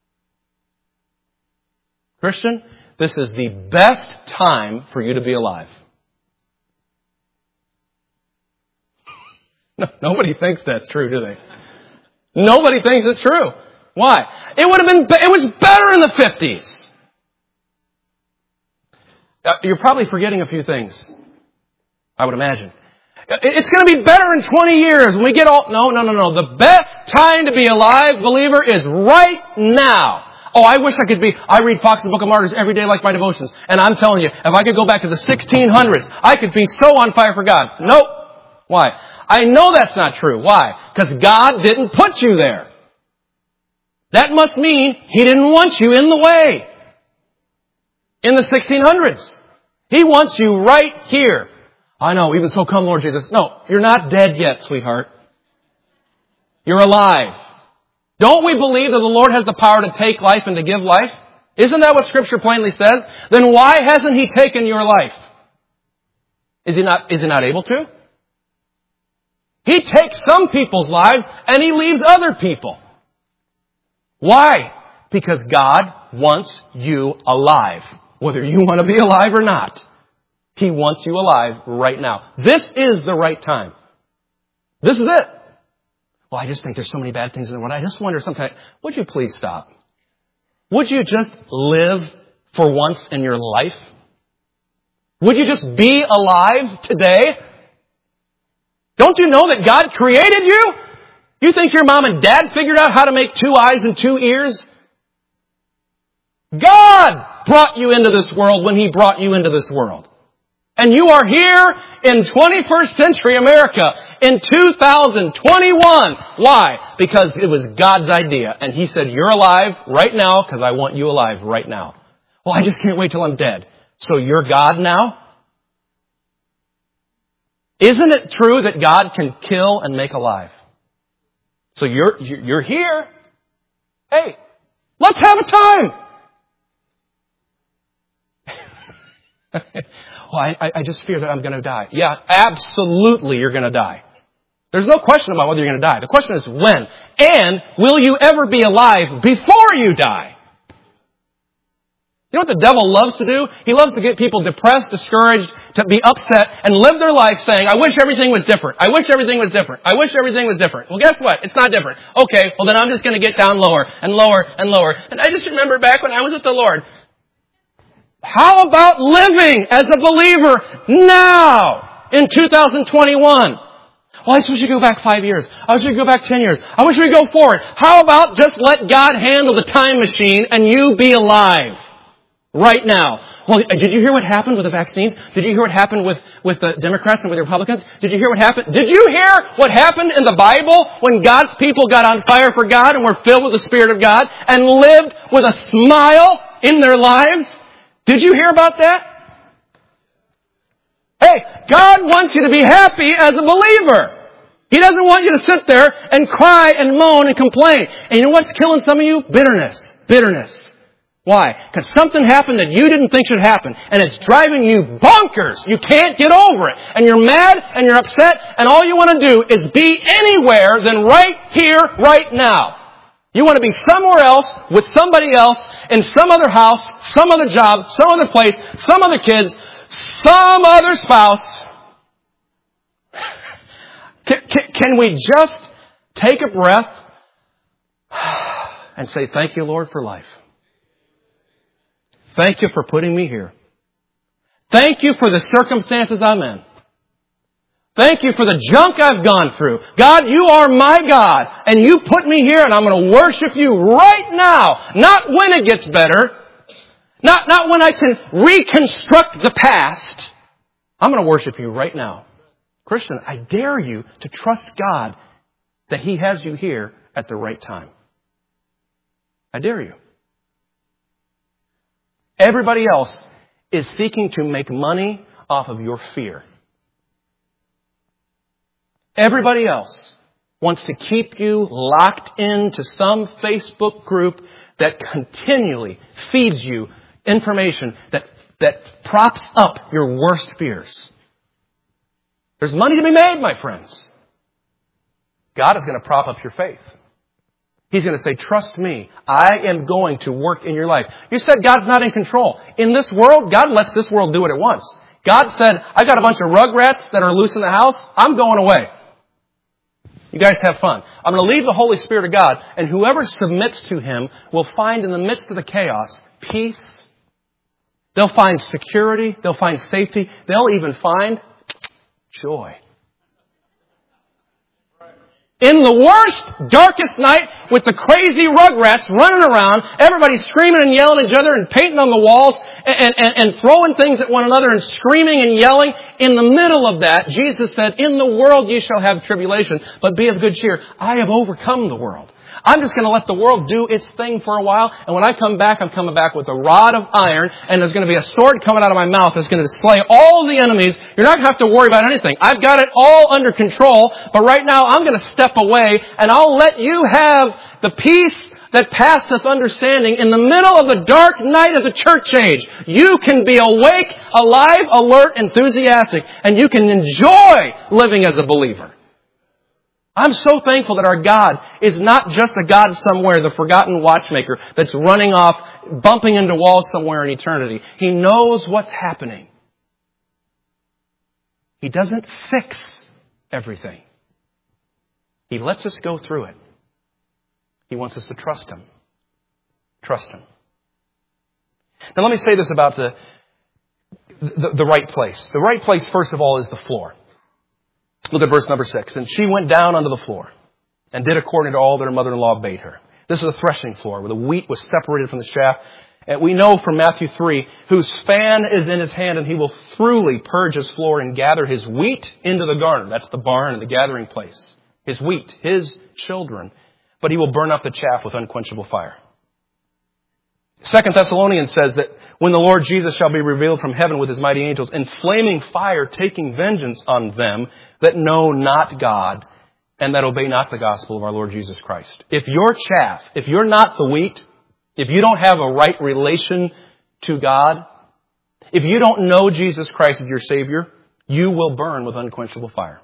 Christian, this is the best time for you to be alive. No, nobody thinks that's true, do they? Nobody thinks it's true. Why? It would have been, it was better in the fifties. Uh, you're probably forgetting a few things, I would imagine. It's going to be better in twenty years when we get all, no, no, no, no. The best time to be alive, believer, is right now. Oh, I wish I could be, I read Fox's Book of Martyrs every day like my devotions. And I'm telling you, if I could go back to the sixteen hundreds, I could be so on fire for God. Nope. Why? I know that's not true. Why? Because God didn't put you there. That must mean He didn't want you in the way. In the sixteen hundreds. He wants you right here. I know, even so come Lord Jesus. No, you're not dead yet, sweetheart. You're alive. Don't we believe that the Lord has the power to take life and to give life? Isn't that what Scripture plainly says? Then why hasn't He taken your life? Is He not, is He not able to? He takes some people's lives and He leaves other people. Why? Because God wants you alive. Whether you want to be alive or not. He wants you alive right now. This is the right time. This is it. Well, I just think there's so many bad things in the world. I just wonder sometimes, would you please stop? Would you just live for once in your life? Would you just be alive today? Don't you know that God created you? You think your mom and dad figured out how to make two eyes and two ears? God brought you into this world when He brought you into this world. And you are here in twenty-first century America in two thousand twenty-one. Why? Because it was God's idea. And He said, you're alive right now because I want you alive right now. Well, I just can't wait till I'm dead. So you're God now? Isn't it true that God can kill and make alive? So you're, you're here. Hey, let's have a time. Well, I, I just fear that I'm going to die. Yeah, absolutely you're going to die. There's no question about whether you're going to die. The question is when. And will you ever be alive before you die? You know what the devil loves to do? He loves to get people depressed, discouraged, to be upset, and live their life saying, I wish everything was different. I wish everything was different. I wish everything was different. Well, guess what? It's not different. Okay, well then I'm just going to get down lower and lower and lower. And I just remember back when I was with the Lord. How about living as a believer now in two thousand twenty-one? Well, I wish we could go back five years. I wish we could go back ten years. I wish we could go forward. How about just let God handle the time machine and you be alive right now? Well, did you hear what happened with the vaccines? Did you hear what happened with, with the Democrats and with the Republicans? Did you hear what happened? Did you hear what happened in the Bible when God's people got on fire for God and were filled with the Spirit of God and lived with a smile in their lives? Did you hear about that? Hey, God wants you to be happy as a believer. He doesn't want you to sit there and cry and moan and complain. And you know what's killing some of you? Bitterness. Bitterness. Why? Because something happened that you didn't think should happen. And it's driving you bonkers. You can't get over it. And you're mad and you're upset. And all you want to do is be anywhere than right here, right now. You want to be somewhere else, with somebody else, in some other house, some other job, some other place, some other kids, some other spouse. Can, can, can we just take a breath and say, thank you, Lord, for life. Thank you for putting me here. Thank you for the circumstances I'm in. Thank you for the junk I've gone through. God, you are my God. And you put me here and I'm going to worship you right now. Not when it gets better. Not, not when I can reconstruct the past. I'm going to worship you right now. Christian, I dare you to trust God that He has you here at the right time. I dare you. Everybody else is seeking to make money off of your fear. Everybody else wants to keep you locked into some Facebook group that continually feeds you information that, that props up your worst fears. There's money to be made, my friends. God is going to prop up your faith. He's going to say, trust me, I am going to work in your life. You said God's not in control. In this world, God lets this world do what it wants. God said, I got a bunch of rugrats that are loose in the house. I'm going away. You guys have fun. I'm going to leave the Holy Spirit of God, and whoever submits to Him will find in the midst of the chaos peace. They'll find security. They'll find safety. They'll even find joy. In the worst, darkest night, with the crazy rugrats running around, everybody screaming and yelling at each other and painting on the walls and, and, and throwing things at one another and screaming and yelling, in the middle of that, Jesus said, in the world ye shall have tribulation, but be of good cheer. I have overcome the world. I'm just going to let the world do its thing for a while. And when I come back, I'm coming back with a rod of iron. And there's going to be a sword coming out of my mouth that's going to slay all the enemies. You're not going to have to worry about anything. I've got it all under control. But right now, I'm going to step away. And I'll let you have the peace that passeth understanding in the middle of the dark night of the church age. You can be awake, alive, alert, enthusiastic. And you can enjoy living as a believer. I'm so thankful that our God is not just a God somewhere, the forgotten watchmaker that's running off, bumping into walls somewhere in eternity. He knows what's happening. He doesn't fix everything. He lets us go through it. He wants us to trust Him. Trust Him. Now let me say this about the, the, the right place. The right place, first of all, is the floor. Look at verse number six. And she went down onto the floor and did according to all that her mother-in-law bade her. This is a threshing floor where the wheat was separated from the chaff. And we know from Matthew three, whose fan is in his hand, and he will thoroughly purge his floor and gather his wheat into the garner. That's the barn and the gathering place. His wheat, his children. But he will burn up the chaff with unquenchable fire. Second Thessalonians says that when the Lord Jesus shall be revealed from heaven with His mighty angels in flaming fire, taking vengeance on them that know not God and that obey not the gospel of our Lord Jesus Christ. If you're chaff, if you're not the wheat, if you don't have a right relation to God, if you don't know Jesus Christ as your Savior, you will burn with unquenchable fire.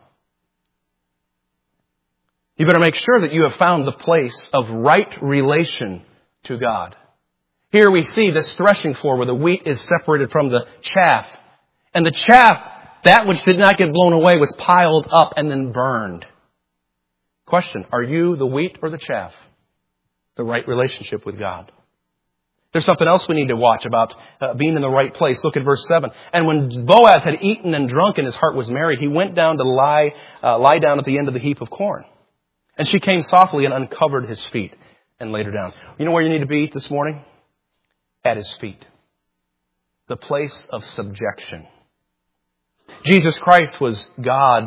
You better make sure that you have found the place of right relation to God. Here we see this threshing floor where the wheat is separated from the chaff. And the chaff, that which did not get blown away, was piled up and then burned. Question, are you the wheat or the chaff? The right relationship with God. There's something else we need to watch about uh, being in the right place. Look at verse seven. And when Boaz had eaten and drunk and his heart was merry, he went down to lie, uh, lie down at the end of the heap of corn. And she came softly and uncovered his feet and laid her down. You know where you need to be this morning? At His feet. The place of subjection. Jesus Christ was God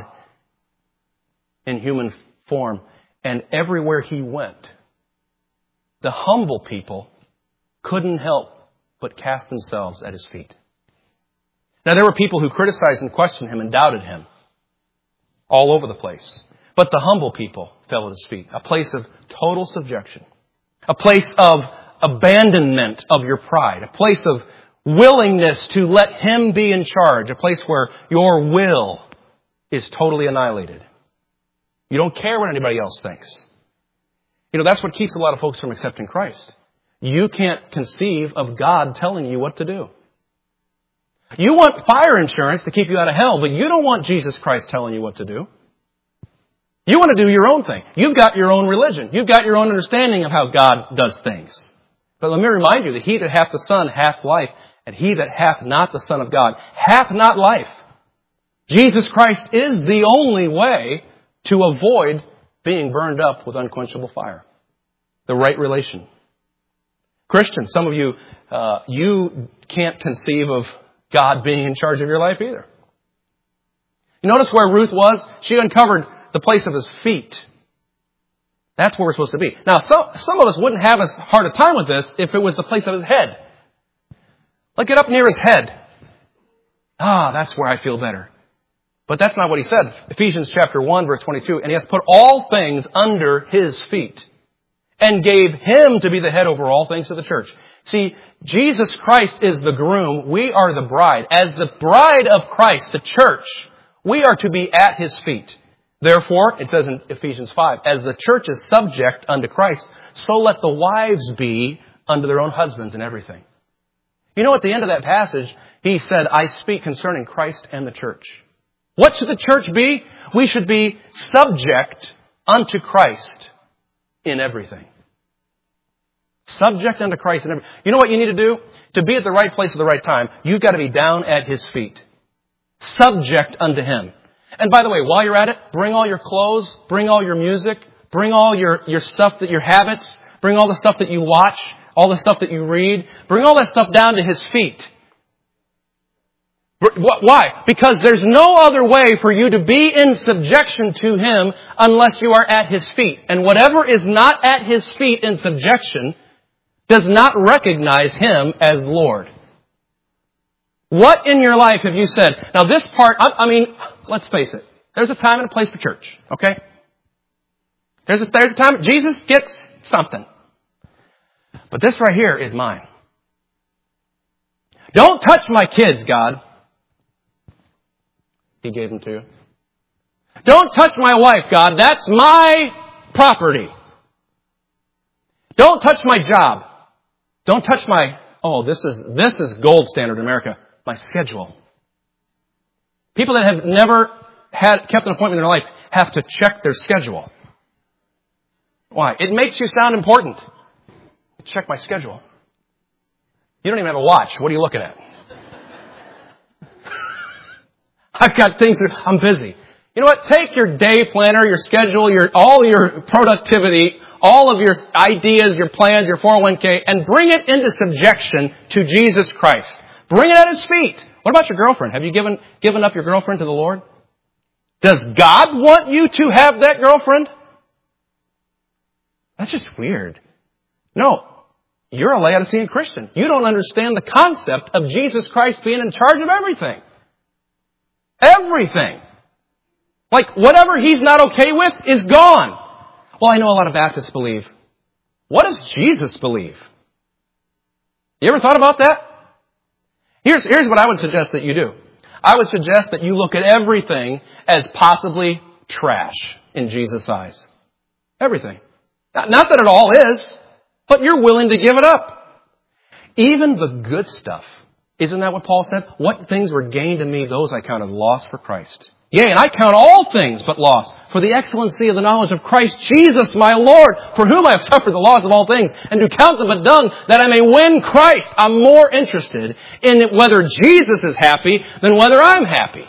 in human form. And everywhere He went, the humble people couldn't help but cast themselves at His feet. Now there were people who criticized and questioned Him and doubted Him all over the place. But the humble people fell at His feet. A place of total subjection. A place of abandonment of your pride. A place of willingness to let Him be in charge. A place where your will is totally annihilated. You don't care what anybody else thinks. You know, that's what keeps a lot of folks from accepting Christ. You can't conceive of God telling you what to do. You want fire insurance to keep you out of hell, but you don't want Jesus Christ telling you what to do. You want to do your own thing. You've got your own religion. You've got your own understanding of how God does things. But let me remind you that he that hath the Son hath life, and he that hath not the Son of God hath not life. Jesus Christ is the only way to avoid being burned up with unquenchable fire. The right relation. Christians, some of you, uh, you can't conceive of God being in charge of your life either. You notice where Ruth was? She uncovered the place of his feet. That's where we're supposed to be. Now, some, some of us wouldn't have as hard a time with this if it was the place of his head. Like, get up near his head. Ah, that's where I feel better. But that's not what he said. Ephesians chapter one, verse twenty-two. And he hath put all things under his feet, and gave him to be the head over all things to the church. See, Jesus Christ is the groom. We are the bride. As the bride of Christ, the church, we are to be at his feet. Therefore, it says in Ephesians five, as the church is subject unto Christ, so let the wives be unto their own husbands in everything. You know, at the end of that passage, he said, I speak concerning Christ and the church. What should the church be? We should be subject unto Christ in everything. Subject unto Christ in everything. You know what you need to do? To be at the right place at the right time, you've got to be down at his feet. Subject unto him. And by the way, while you're at it, bring all your clothes, bring all your music, bring all your, your stuff, that your habits, bring all the stuff that you watch, all the stuff that you read, bring all that stuff down to his feet. Why? Because there's no other way for you to be in subjection to him unless you are at his feet. And whatever is not at his feet in subjection does not recognize him as Lord. What in your life have you said? Now this part, I, I mean, let's face it. There's a time and a place for church, okay? There's a, there's a time, Jesus gets something. But this right here is mine. Don't touch my kids, God. He gave them to you. Don't touch my wife, God. That's my property. Don't touch my job. Don't touch my, oh, this is, this is gold standard in America, my schedule. People that have never had, kept an appointment in their life have to check their schedule. Why? It makes you sound important. Check my schedule. You don't even have a watch. What are you looking at? I've got things that I'm busy. You know what? Take your day planner, your schedule, your all your productivity, all of your ideas, your plans, your four oh one k, and bring it into subjection to Jesus Christ. Bring it at his feet. What about your girlfriend? Have you given given up your girlfriend to the Lord? Does God want you to have that girlfriend? That's just weird. No. You're a Laodicean Christian. You don't understand the concept of Jesus Christ being in charge of everything. Everything. Like, whatever he's not okay with is gone. Well, I know a lot of Baptists believe. What does Jesus believe? You ever thought about that? Here's, here's what I would suggest that you do. I would suggest that you look at everything as possibly trash in Jesus' eyes. Everything. Not, not that it all is, but you're willing to give it up. Even the good stuff. Isn't that what Paul said? What things were gained to me, those I counted loss for Christ. Yea, and I count all things but loss for the excellency of the knowledge of Christ Jesus my Lord, for whom I have suffered the loss of all things, and to count them but dung, that I may win Christ. I'm more interested in whether Jesus is happy than whether I'm happy.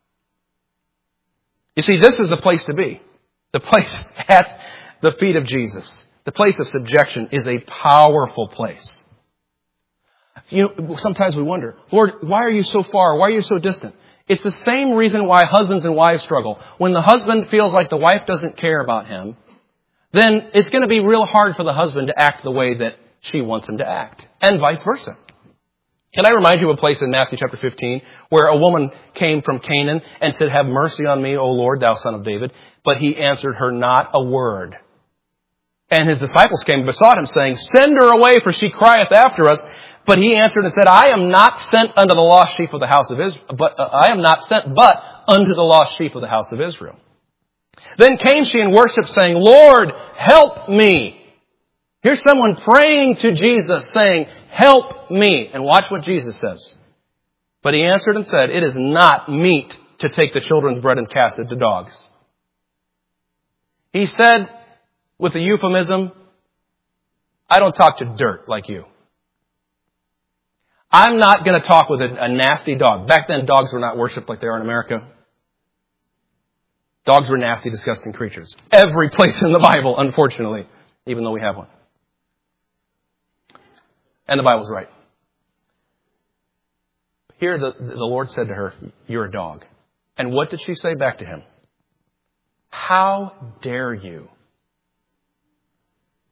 You see, this is the place to be. The place at the feet of Jesus. The place of subjection is a powerful place. You know, sometimes we wonder, Lord, why are you so far? Why are you so distant? It's the same reason why husbands and wives struggle. When the husband feels like the wife doesn't care about him, then it's going to be real hard for the husband to act the way that she wants him to act. And vice versa. Can I remind you of a place in Matthew chapter fifteen where a woman came from Canaan and said, have mercy on me, O Lord, thou son of David. But he answered her not a word. And his disciples came and besought him, saying, send her away, for she crieth after us. But he answered and said, I am not sent unto the lost sheep of the house of Israel, but uh, I am not sent but unto the lost sheep of the house of Israel. Then came she and worshipped, saying, Lord, help me. Here's someone praying to Jesus, saying, help me. And watch what Jesus says. But he answered and said, it is not meet to take the children's bread and cast it to dogs. He said, with a euphemism, I don't talk to dirt like you. I'm not going to talk with a, a nasty dog. Back then, dogs were not worshipped like they are in America. Dogs were nasty, disgusting creatures. Every place in the Bible, unfortunately, even though we have one. And the Bible's right. Here, the, the Lord said to her, you're a dog. And what did she say back to him? How dare you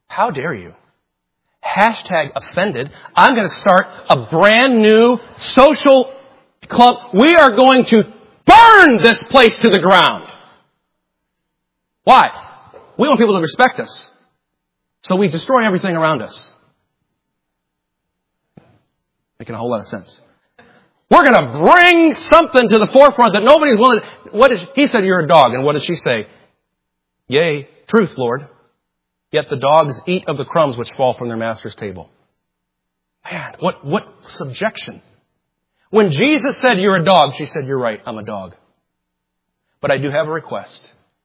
How dare you? Hashtag offended. I'm going to start a brand new social club. We are going to burn this place to the ground. Why? We want people to respect us. So we destroy everything around us. Making a whole lot of sense. We're going to bring something to the forefront that nobody's willing to... What is, he said, you're a dog. And what did she say? Yea, truth, Lord. Yet the dogs eat of the crumbs which fall from their master's table. Man, what, what subjection. When Jesus said, you're a dog, she said, you're right, I'm a dog. But I do have a request.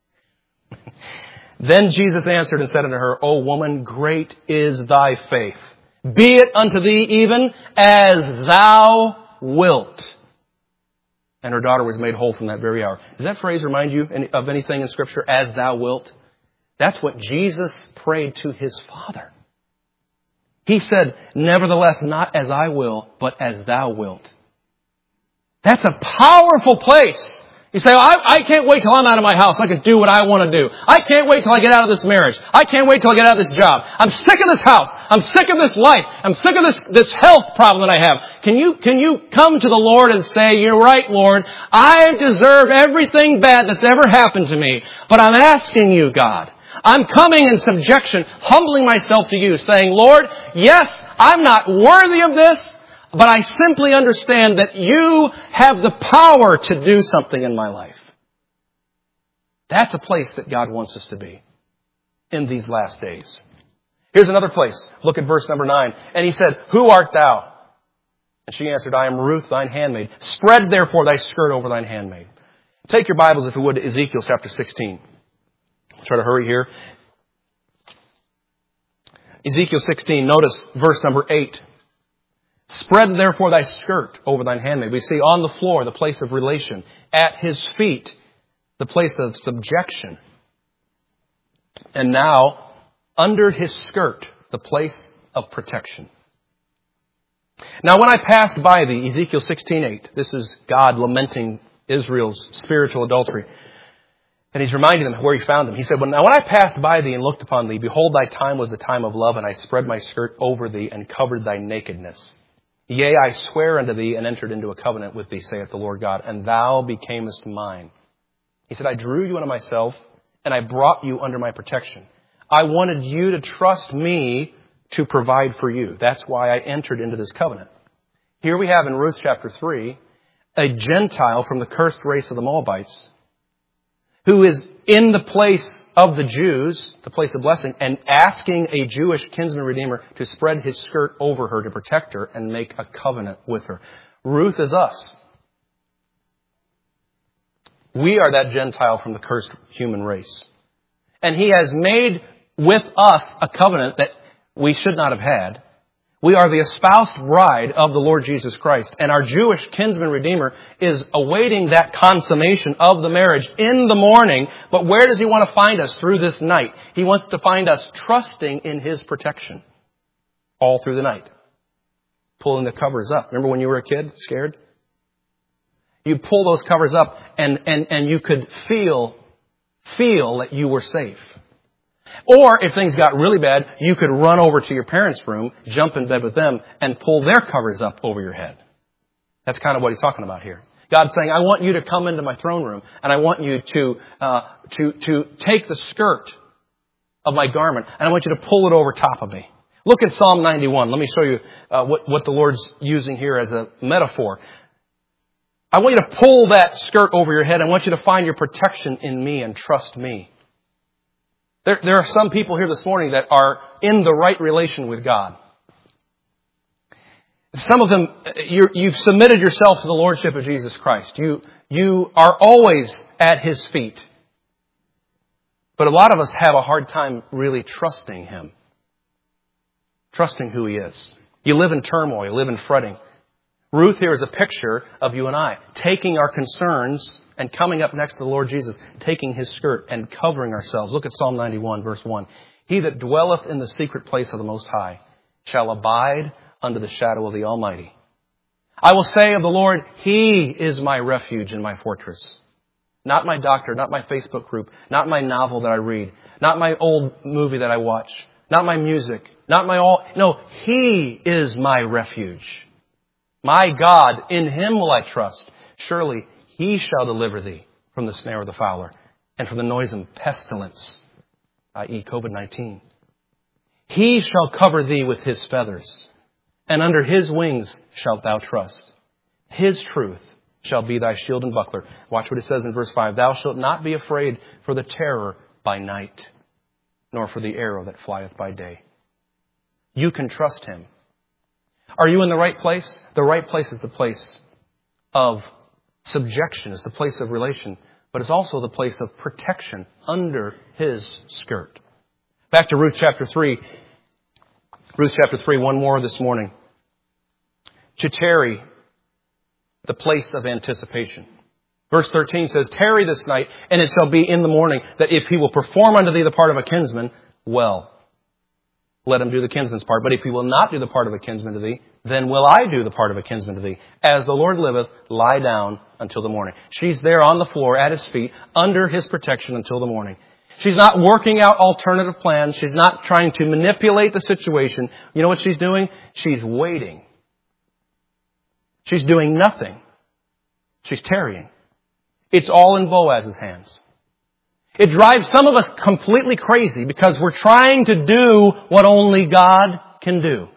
Then Jesus answered and said unto her, O woman, great is thy faith. Be it unto thee even as thou wilt. And her daughter was made whole from that very hour. Does that phrase remind you of anything in Scripture? As thou wilt? That's what Jesus prayed to his Father. He said, nevertheless, not as I will, but as thou wilt. That's a powerful place. You say, oh, I, I can't wait till I'm out of my house. I can do what I want to do. I can't wait till I get out of this marriage. I can't wait till I get out of this job. I'm sick of this house. I'm sick of this life. I'm sick of this, this health problem that I have. Can you, can you come to the Lord and say, you're right, Lord. I deserve everything bad that's ever happened to me. But I'm asking you, God. I'm coming in subjection, humbling myself to you, saying, Lord, yes, I'm not worthy of this. But I simply understand that you have the power to do something in my life. That's a place that God wants us to be in these last days. Here's another place. Look at verse number nine. And he said, who art thou? And she answered, I am Ruth, thine handmaid. Spread therefore thy skirt over thine handmaid. Take your Bibles, if you would, to Ezekiel chapter sixteen. I'll try to hurry here. Ezekiel sixteen, notice verse number eight. Spread therefore thy skirt over thine handmaid. We see on the floor the place of relation. At his feet, the place of subjection. And now, under his skirt, the place of protection. Now when I passed by thee, Ezekiel sixteen eight, this is God lamenting Israel's spiritual adultery. And he's reminding them where he found them. He said, now when I passed by thee and looked upon thee, behold, thy time was the time of love, and I spread my skirt over thee and covered thy nakedness. Yea, I swear unto thee and entered into a covenant with thee, saith the Lord God, and thou becamest mine. He said, I drew you unto myself, and I brought you under my protection. I wanted you to trust me to provide for you. That's why I entered into this covenant. Here we have in Ruth chapter three, a Gentile from the cursed race of the Moabites, who is in the place of the Jews, the place of blessing, and asking a Jewish kinsman redeemer to spread his skirt over her to protect her and make a covenant with her. Ruth is us. We are that Gentile from the cursed human race. And he has made with us a covenant that we should not have had. We are the espoused bride of the Lord Jesus Christ. And our Jewish kinsman redeemer is awaiting that consummation of the marriage in the morning. But where does he want to find us through this night? He wants to find us trusting in his protection all through the night. Pulling the covers up. Remember when you were a kid, scared? You pull those covers up and, and, and you could feel, feel that you were safe. Or if things got really bad, you could run over to your parents' room, jump in bed with them, and pull their covers up over your head. That's kind of what he's talking about here. God's saying, I want you to come into my throne room, and I want you to uh, to to take the skirt of my garment, and I want you to pull it over top of me. Look at Psalm ninety-one. Let me show you uh, what, what the Lord's using here as a metaphor. I want you to pull that skirt over your head. I want you to find your protection in me and trust me. There, there are some people here this morning that are in the right relation with God. Some of them, you're, you've submitted yourself to the Lordship of Jesus Christ. You, you are always at His feet. But a lot of us have a hard time really trusting Him. Trusting who He is. You live in turmoil, you live in fretting. Ruth here is a picture of you and I, taking our concerns and coming up next to the Lord Jesus, taking His skirt and covering ourselves. Look at Psalm ninety-one, verse one. He that dwelleth in the secret place of the Most High shall abide under the shadow of the Almighty. I will say of the Lord, He is my refuge and my fortress. Not my doctor, not my Facebook group, not my novel that I read, not my old movie that I watch, not my music, not my all. No, He is my refuge. My God, in Him will I trust. Surely He shall deliver thee from the snare of the fowler and from the noisome pestilence, that is covid nineteen. He shall cover thee with His feathers, and under His wings shalt thou trust. His truth shall be thy shield and buckler. Watch what it says in verse five. Thou shalt not be afraid for the terror by night, nor for the arrow that flieth by day. You can trust Him. Are you in the right place? The right place is the place of subjection, is the place of relation, but it's also the place of protection under His skirt. Back to Ruth chapter three. Ruth chapter three, one more this morning. To tarry, the place of anticipation. Verse thirteen says, tarry this night, and it shall be in the morning, that if he will perform unto thee the part of a kinsman, well, let him do the kinsman's part. But if he will not do the part of a kinsman to thee, then will I do the part of a kinsman to thee. As the Lord liveth, lie down until the morning. She's there on the floor at his feet, under his protection until the morning. She's not working out alternative plans. She's not trying to manipulate the situation. You know what she's doing? She's waiting. She's doing nothing. She's tarrying. It's all in Boaz's hands. It drives some of us completely crazy because we're trying to do what only God can do.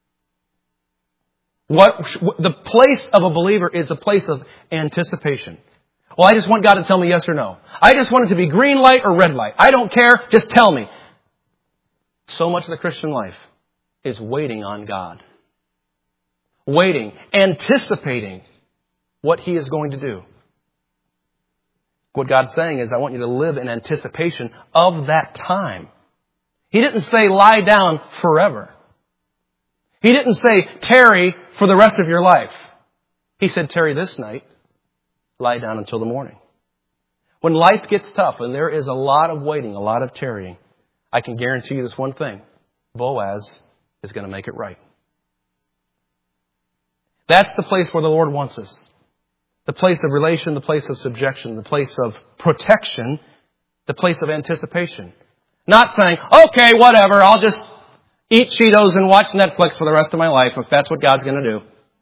What the place of a believer is the place of anticipation. Well, I just want God to tell me yes or no. I just want it to be green light or red light. I don't care. Just tell me. So much of the Christian life is waiting on God. Waiting, anticipating what He is going to do. What God's saying is, I want you to live in anticipation of that time. He didn't say lie down forever. He didn't say tarry for the rest of your life. He said tarry this night, lie down until the morning. When life gets tough and there is a lot of waiting, a lot of tarrying, I can guarantee you this one thing. Boaz is going to make it right. That's the place where the Lord wants us. The place of relation, the place of subjection, the place of protection, the place of anticipation. Not saying, okay, whatever, I'll just eat Cheetos and watch Netflix for the rest of my life if that's what God's going to do.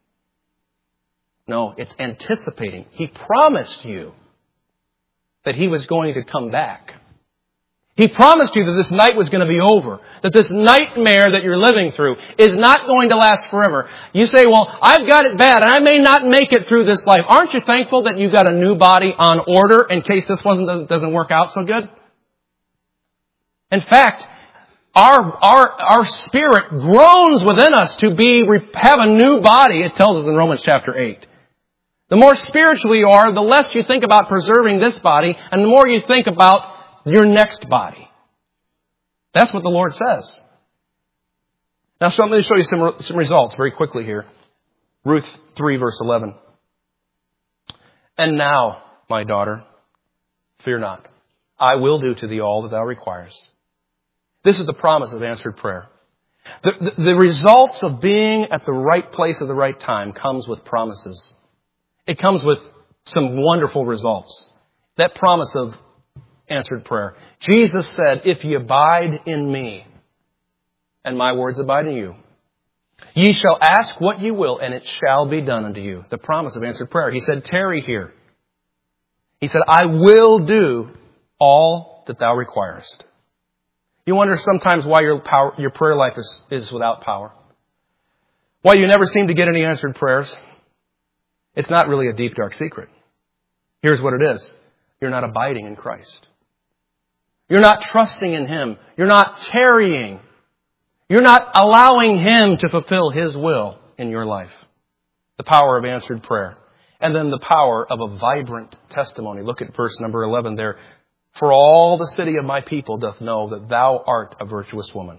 No, it's anticipating. He promised you that He was going to come back. He promised you that this night was going to be over. That this nightmare that you're living through is not going to last forever. You say, well, I've got it bad and I may not make it through this life. Aren't you thankful that you've got a new body on order in case this one doesn't work out so good? In fact, our, our, our spirit groans within us to be, have a new body. It tells us in Romans chapter eight. The more spiritual you are, the less you think about preserving this body and the more you think about your next body. That's what the Lord says. Now, so let me show you some, some results very quickly here. Ruth three, verse eleven. And now, my daughter, fear not. I will do to thee all that thou requirest. This is the promise of answered prayer. The, the, the results of being at the right place at the right time comes with promises. It comes with some wonderful results. That promise of answered prayer. Jesus said, if ye abide in me, and my words abide in you, ye shall ask what ye will, and it shall be done unto you. The promise of answered prayer. He said, tarry here. He said, I will do all that thou requirest. You wonder sometimes why your power, your prayer life is, is without power. Why you never seem to get any answered prayers. It's not really a deep, dark secret. Here's what it is. You're not abiding in Christ. You're not trusting in Him. You're not tarrying. You're not allowing Him to fulfill His will in your life. The power of answered prayer. And then the power of a vibrant testimony. Look at verse number eleven there. For all the city of my people doth know that thou art a virtuous woman.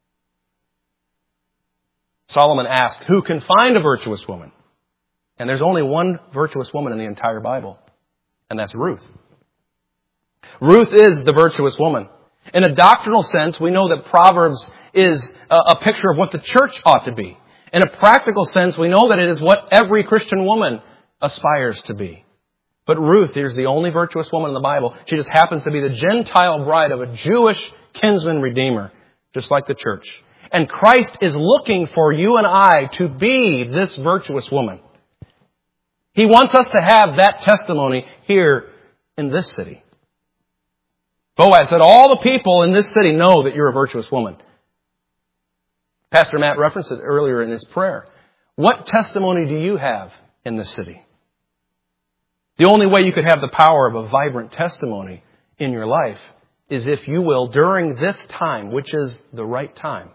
Solomon asked, who can find a virtuous woman? And there's only one virtuous woman in the entire Bible. And that's Ruth. Ruth is the virtuous woman. In a doctrinal sense, we know that Proverbs is a picture of what the church ought to be. In a practical sense, we know that it is what every Christian woman aspires to be. But Ruth is the only virtuous woman in the Bible. She just happens to be the Gentile bride of a Jewish kinsman redeemer. just like the church. And Christ is looking for you and I to be this virtuous woman. He wants us to have that testimony here in this city. Boaz said, all the people in this city know that you're a virtuous woman. Pastor Matt referenced it earlier in his prayer. What testimony do you have in this city? The only way you could have the power of a vibrant testimony in your life is if you will, during this time, which is the right time,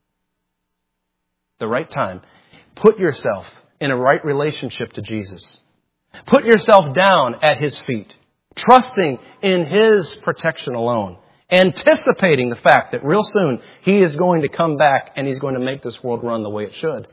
the right time, put yourself in a right relationship to Jesus. Put yourself down at His feet, trusting in His protection alone, anticipating the fact that real soon He is going to come back and He's going to make this world run the way it should.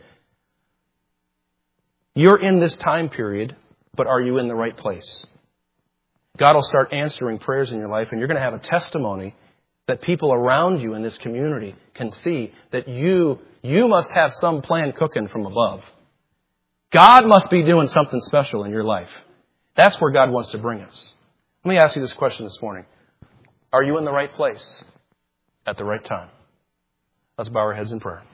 You're in this time period, but are you in the right place? God will start answering prayers in your life, and you're going to have a testimony that people around you in this community can see that you, you must have some plan cooking from above. God must be doing something special in your life. That's where God wants to bring us. Let me ask you this question this morning. Are you in the right place at the right time? Let's bow our heads in prayer.